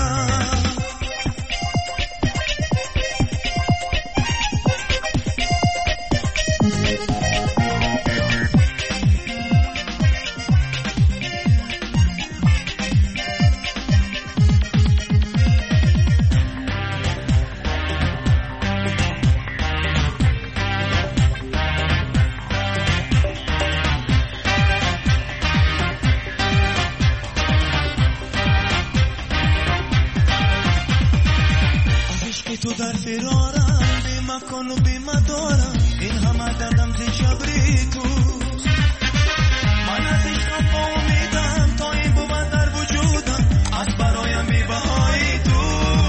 تو در فرارم بی مکان و بی مدارم این همه دردم ز جبری توست من از عشقت با امیدم تا این بود در وجودم از برایم بی بهای تو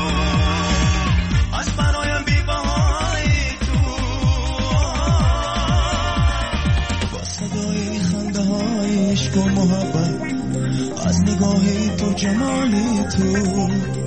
از برایم بی بهای تو با صدای خنده های عشق و محبت از نگاه تو جمالی تو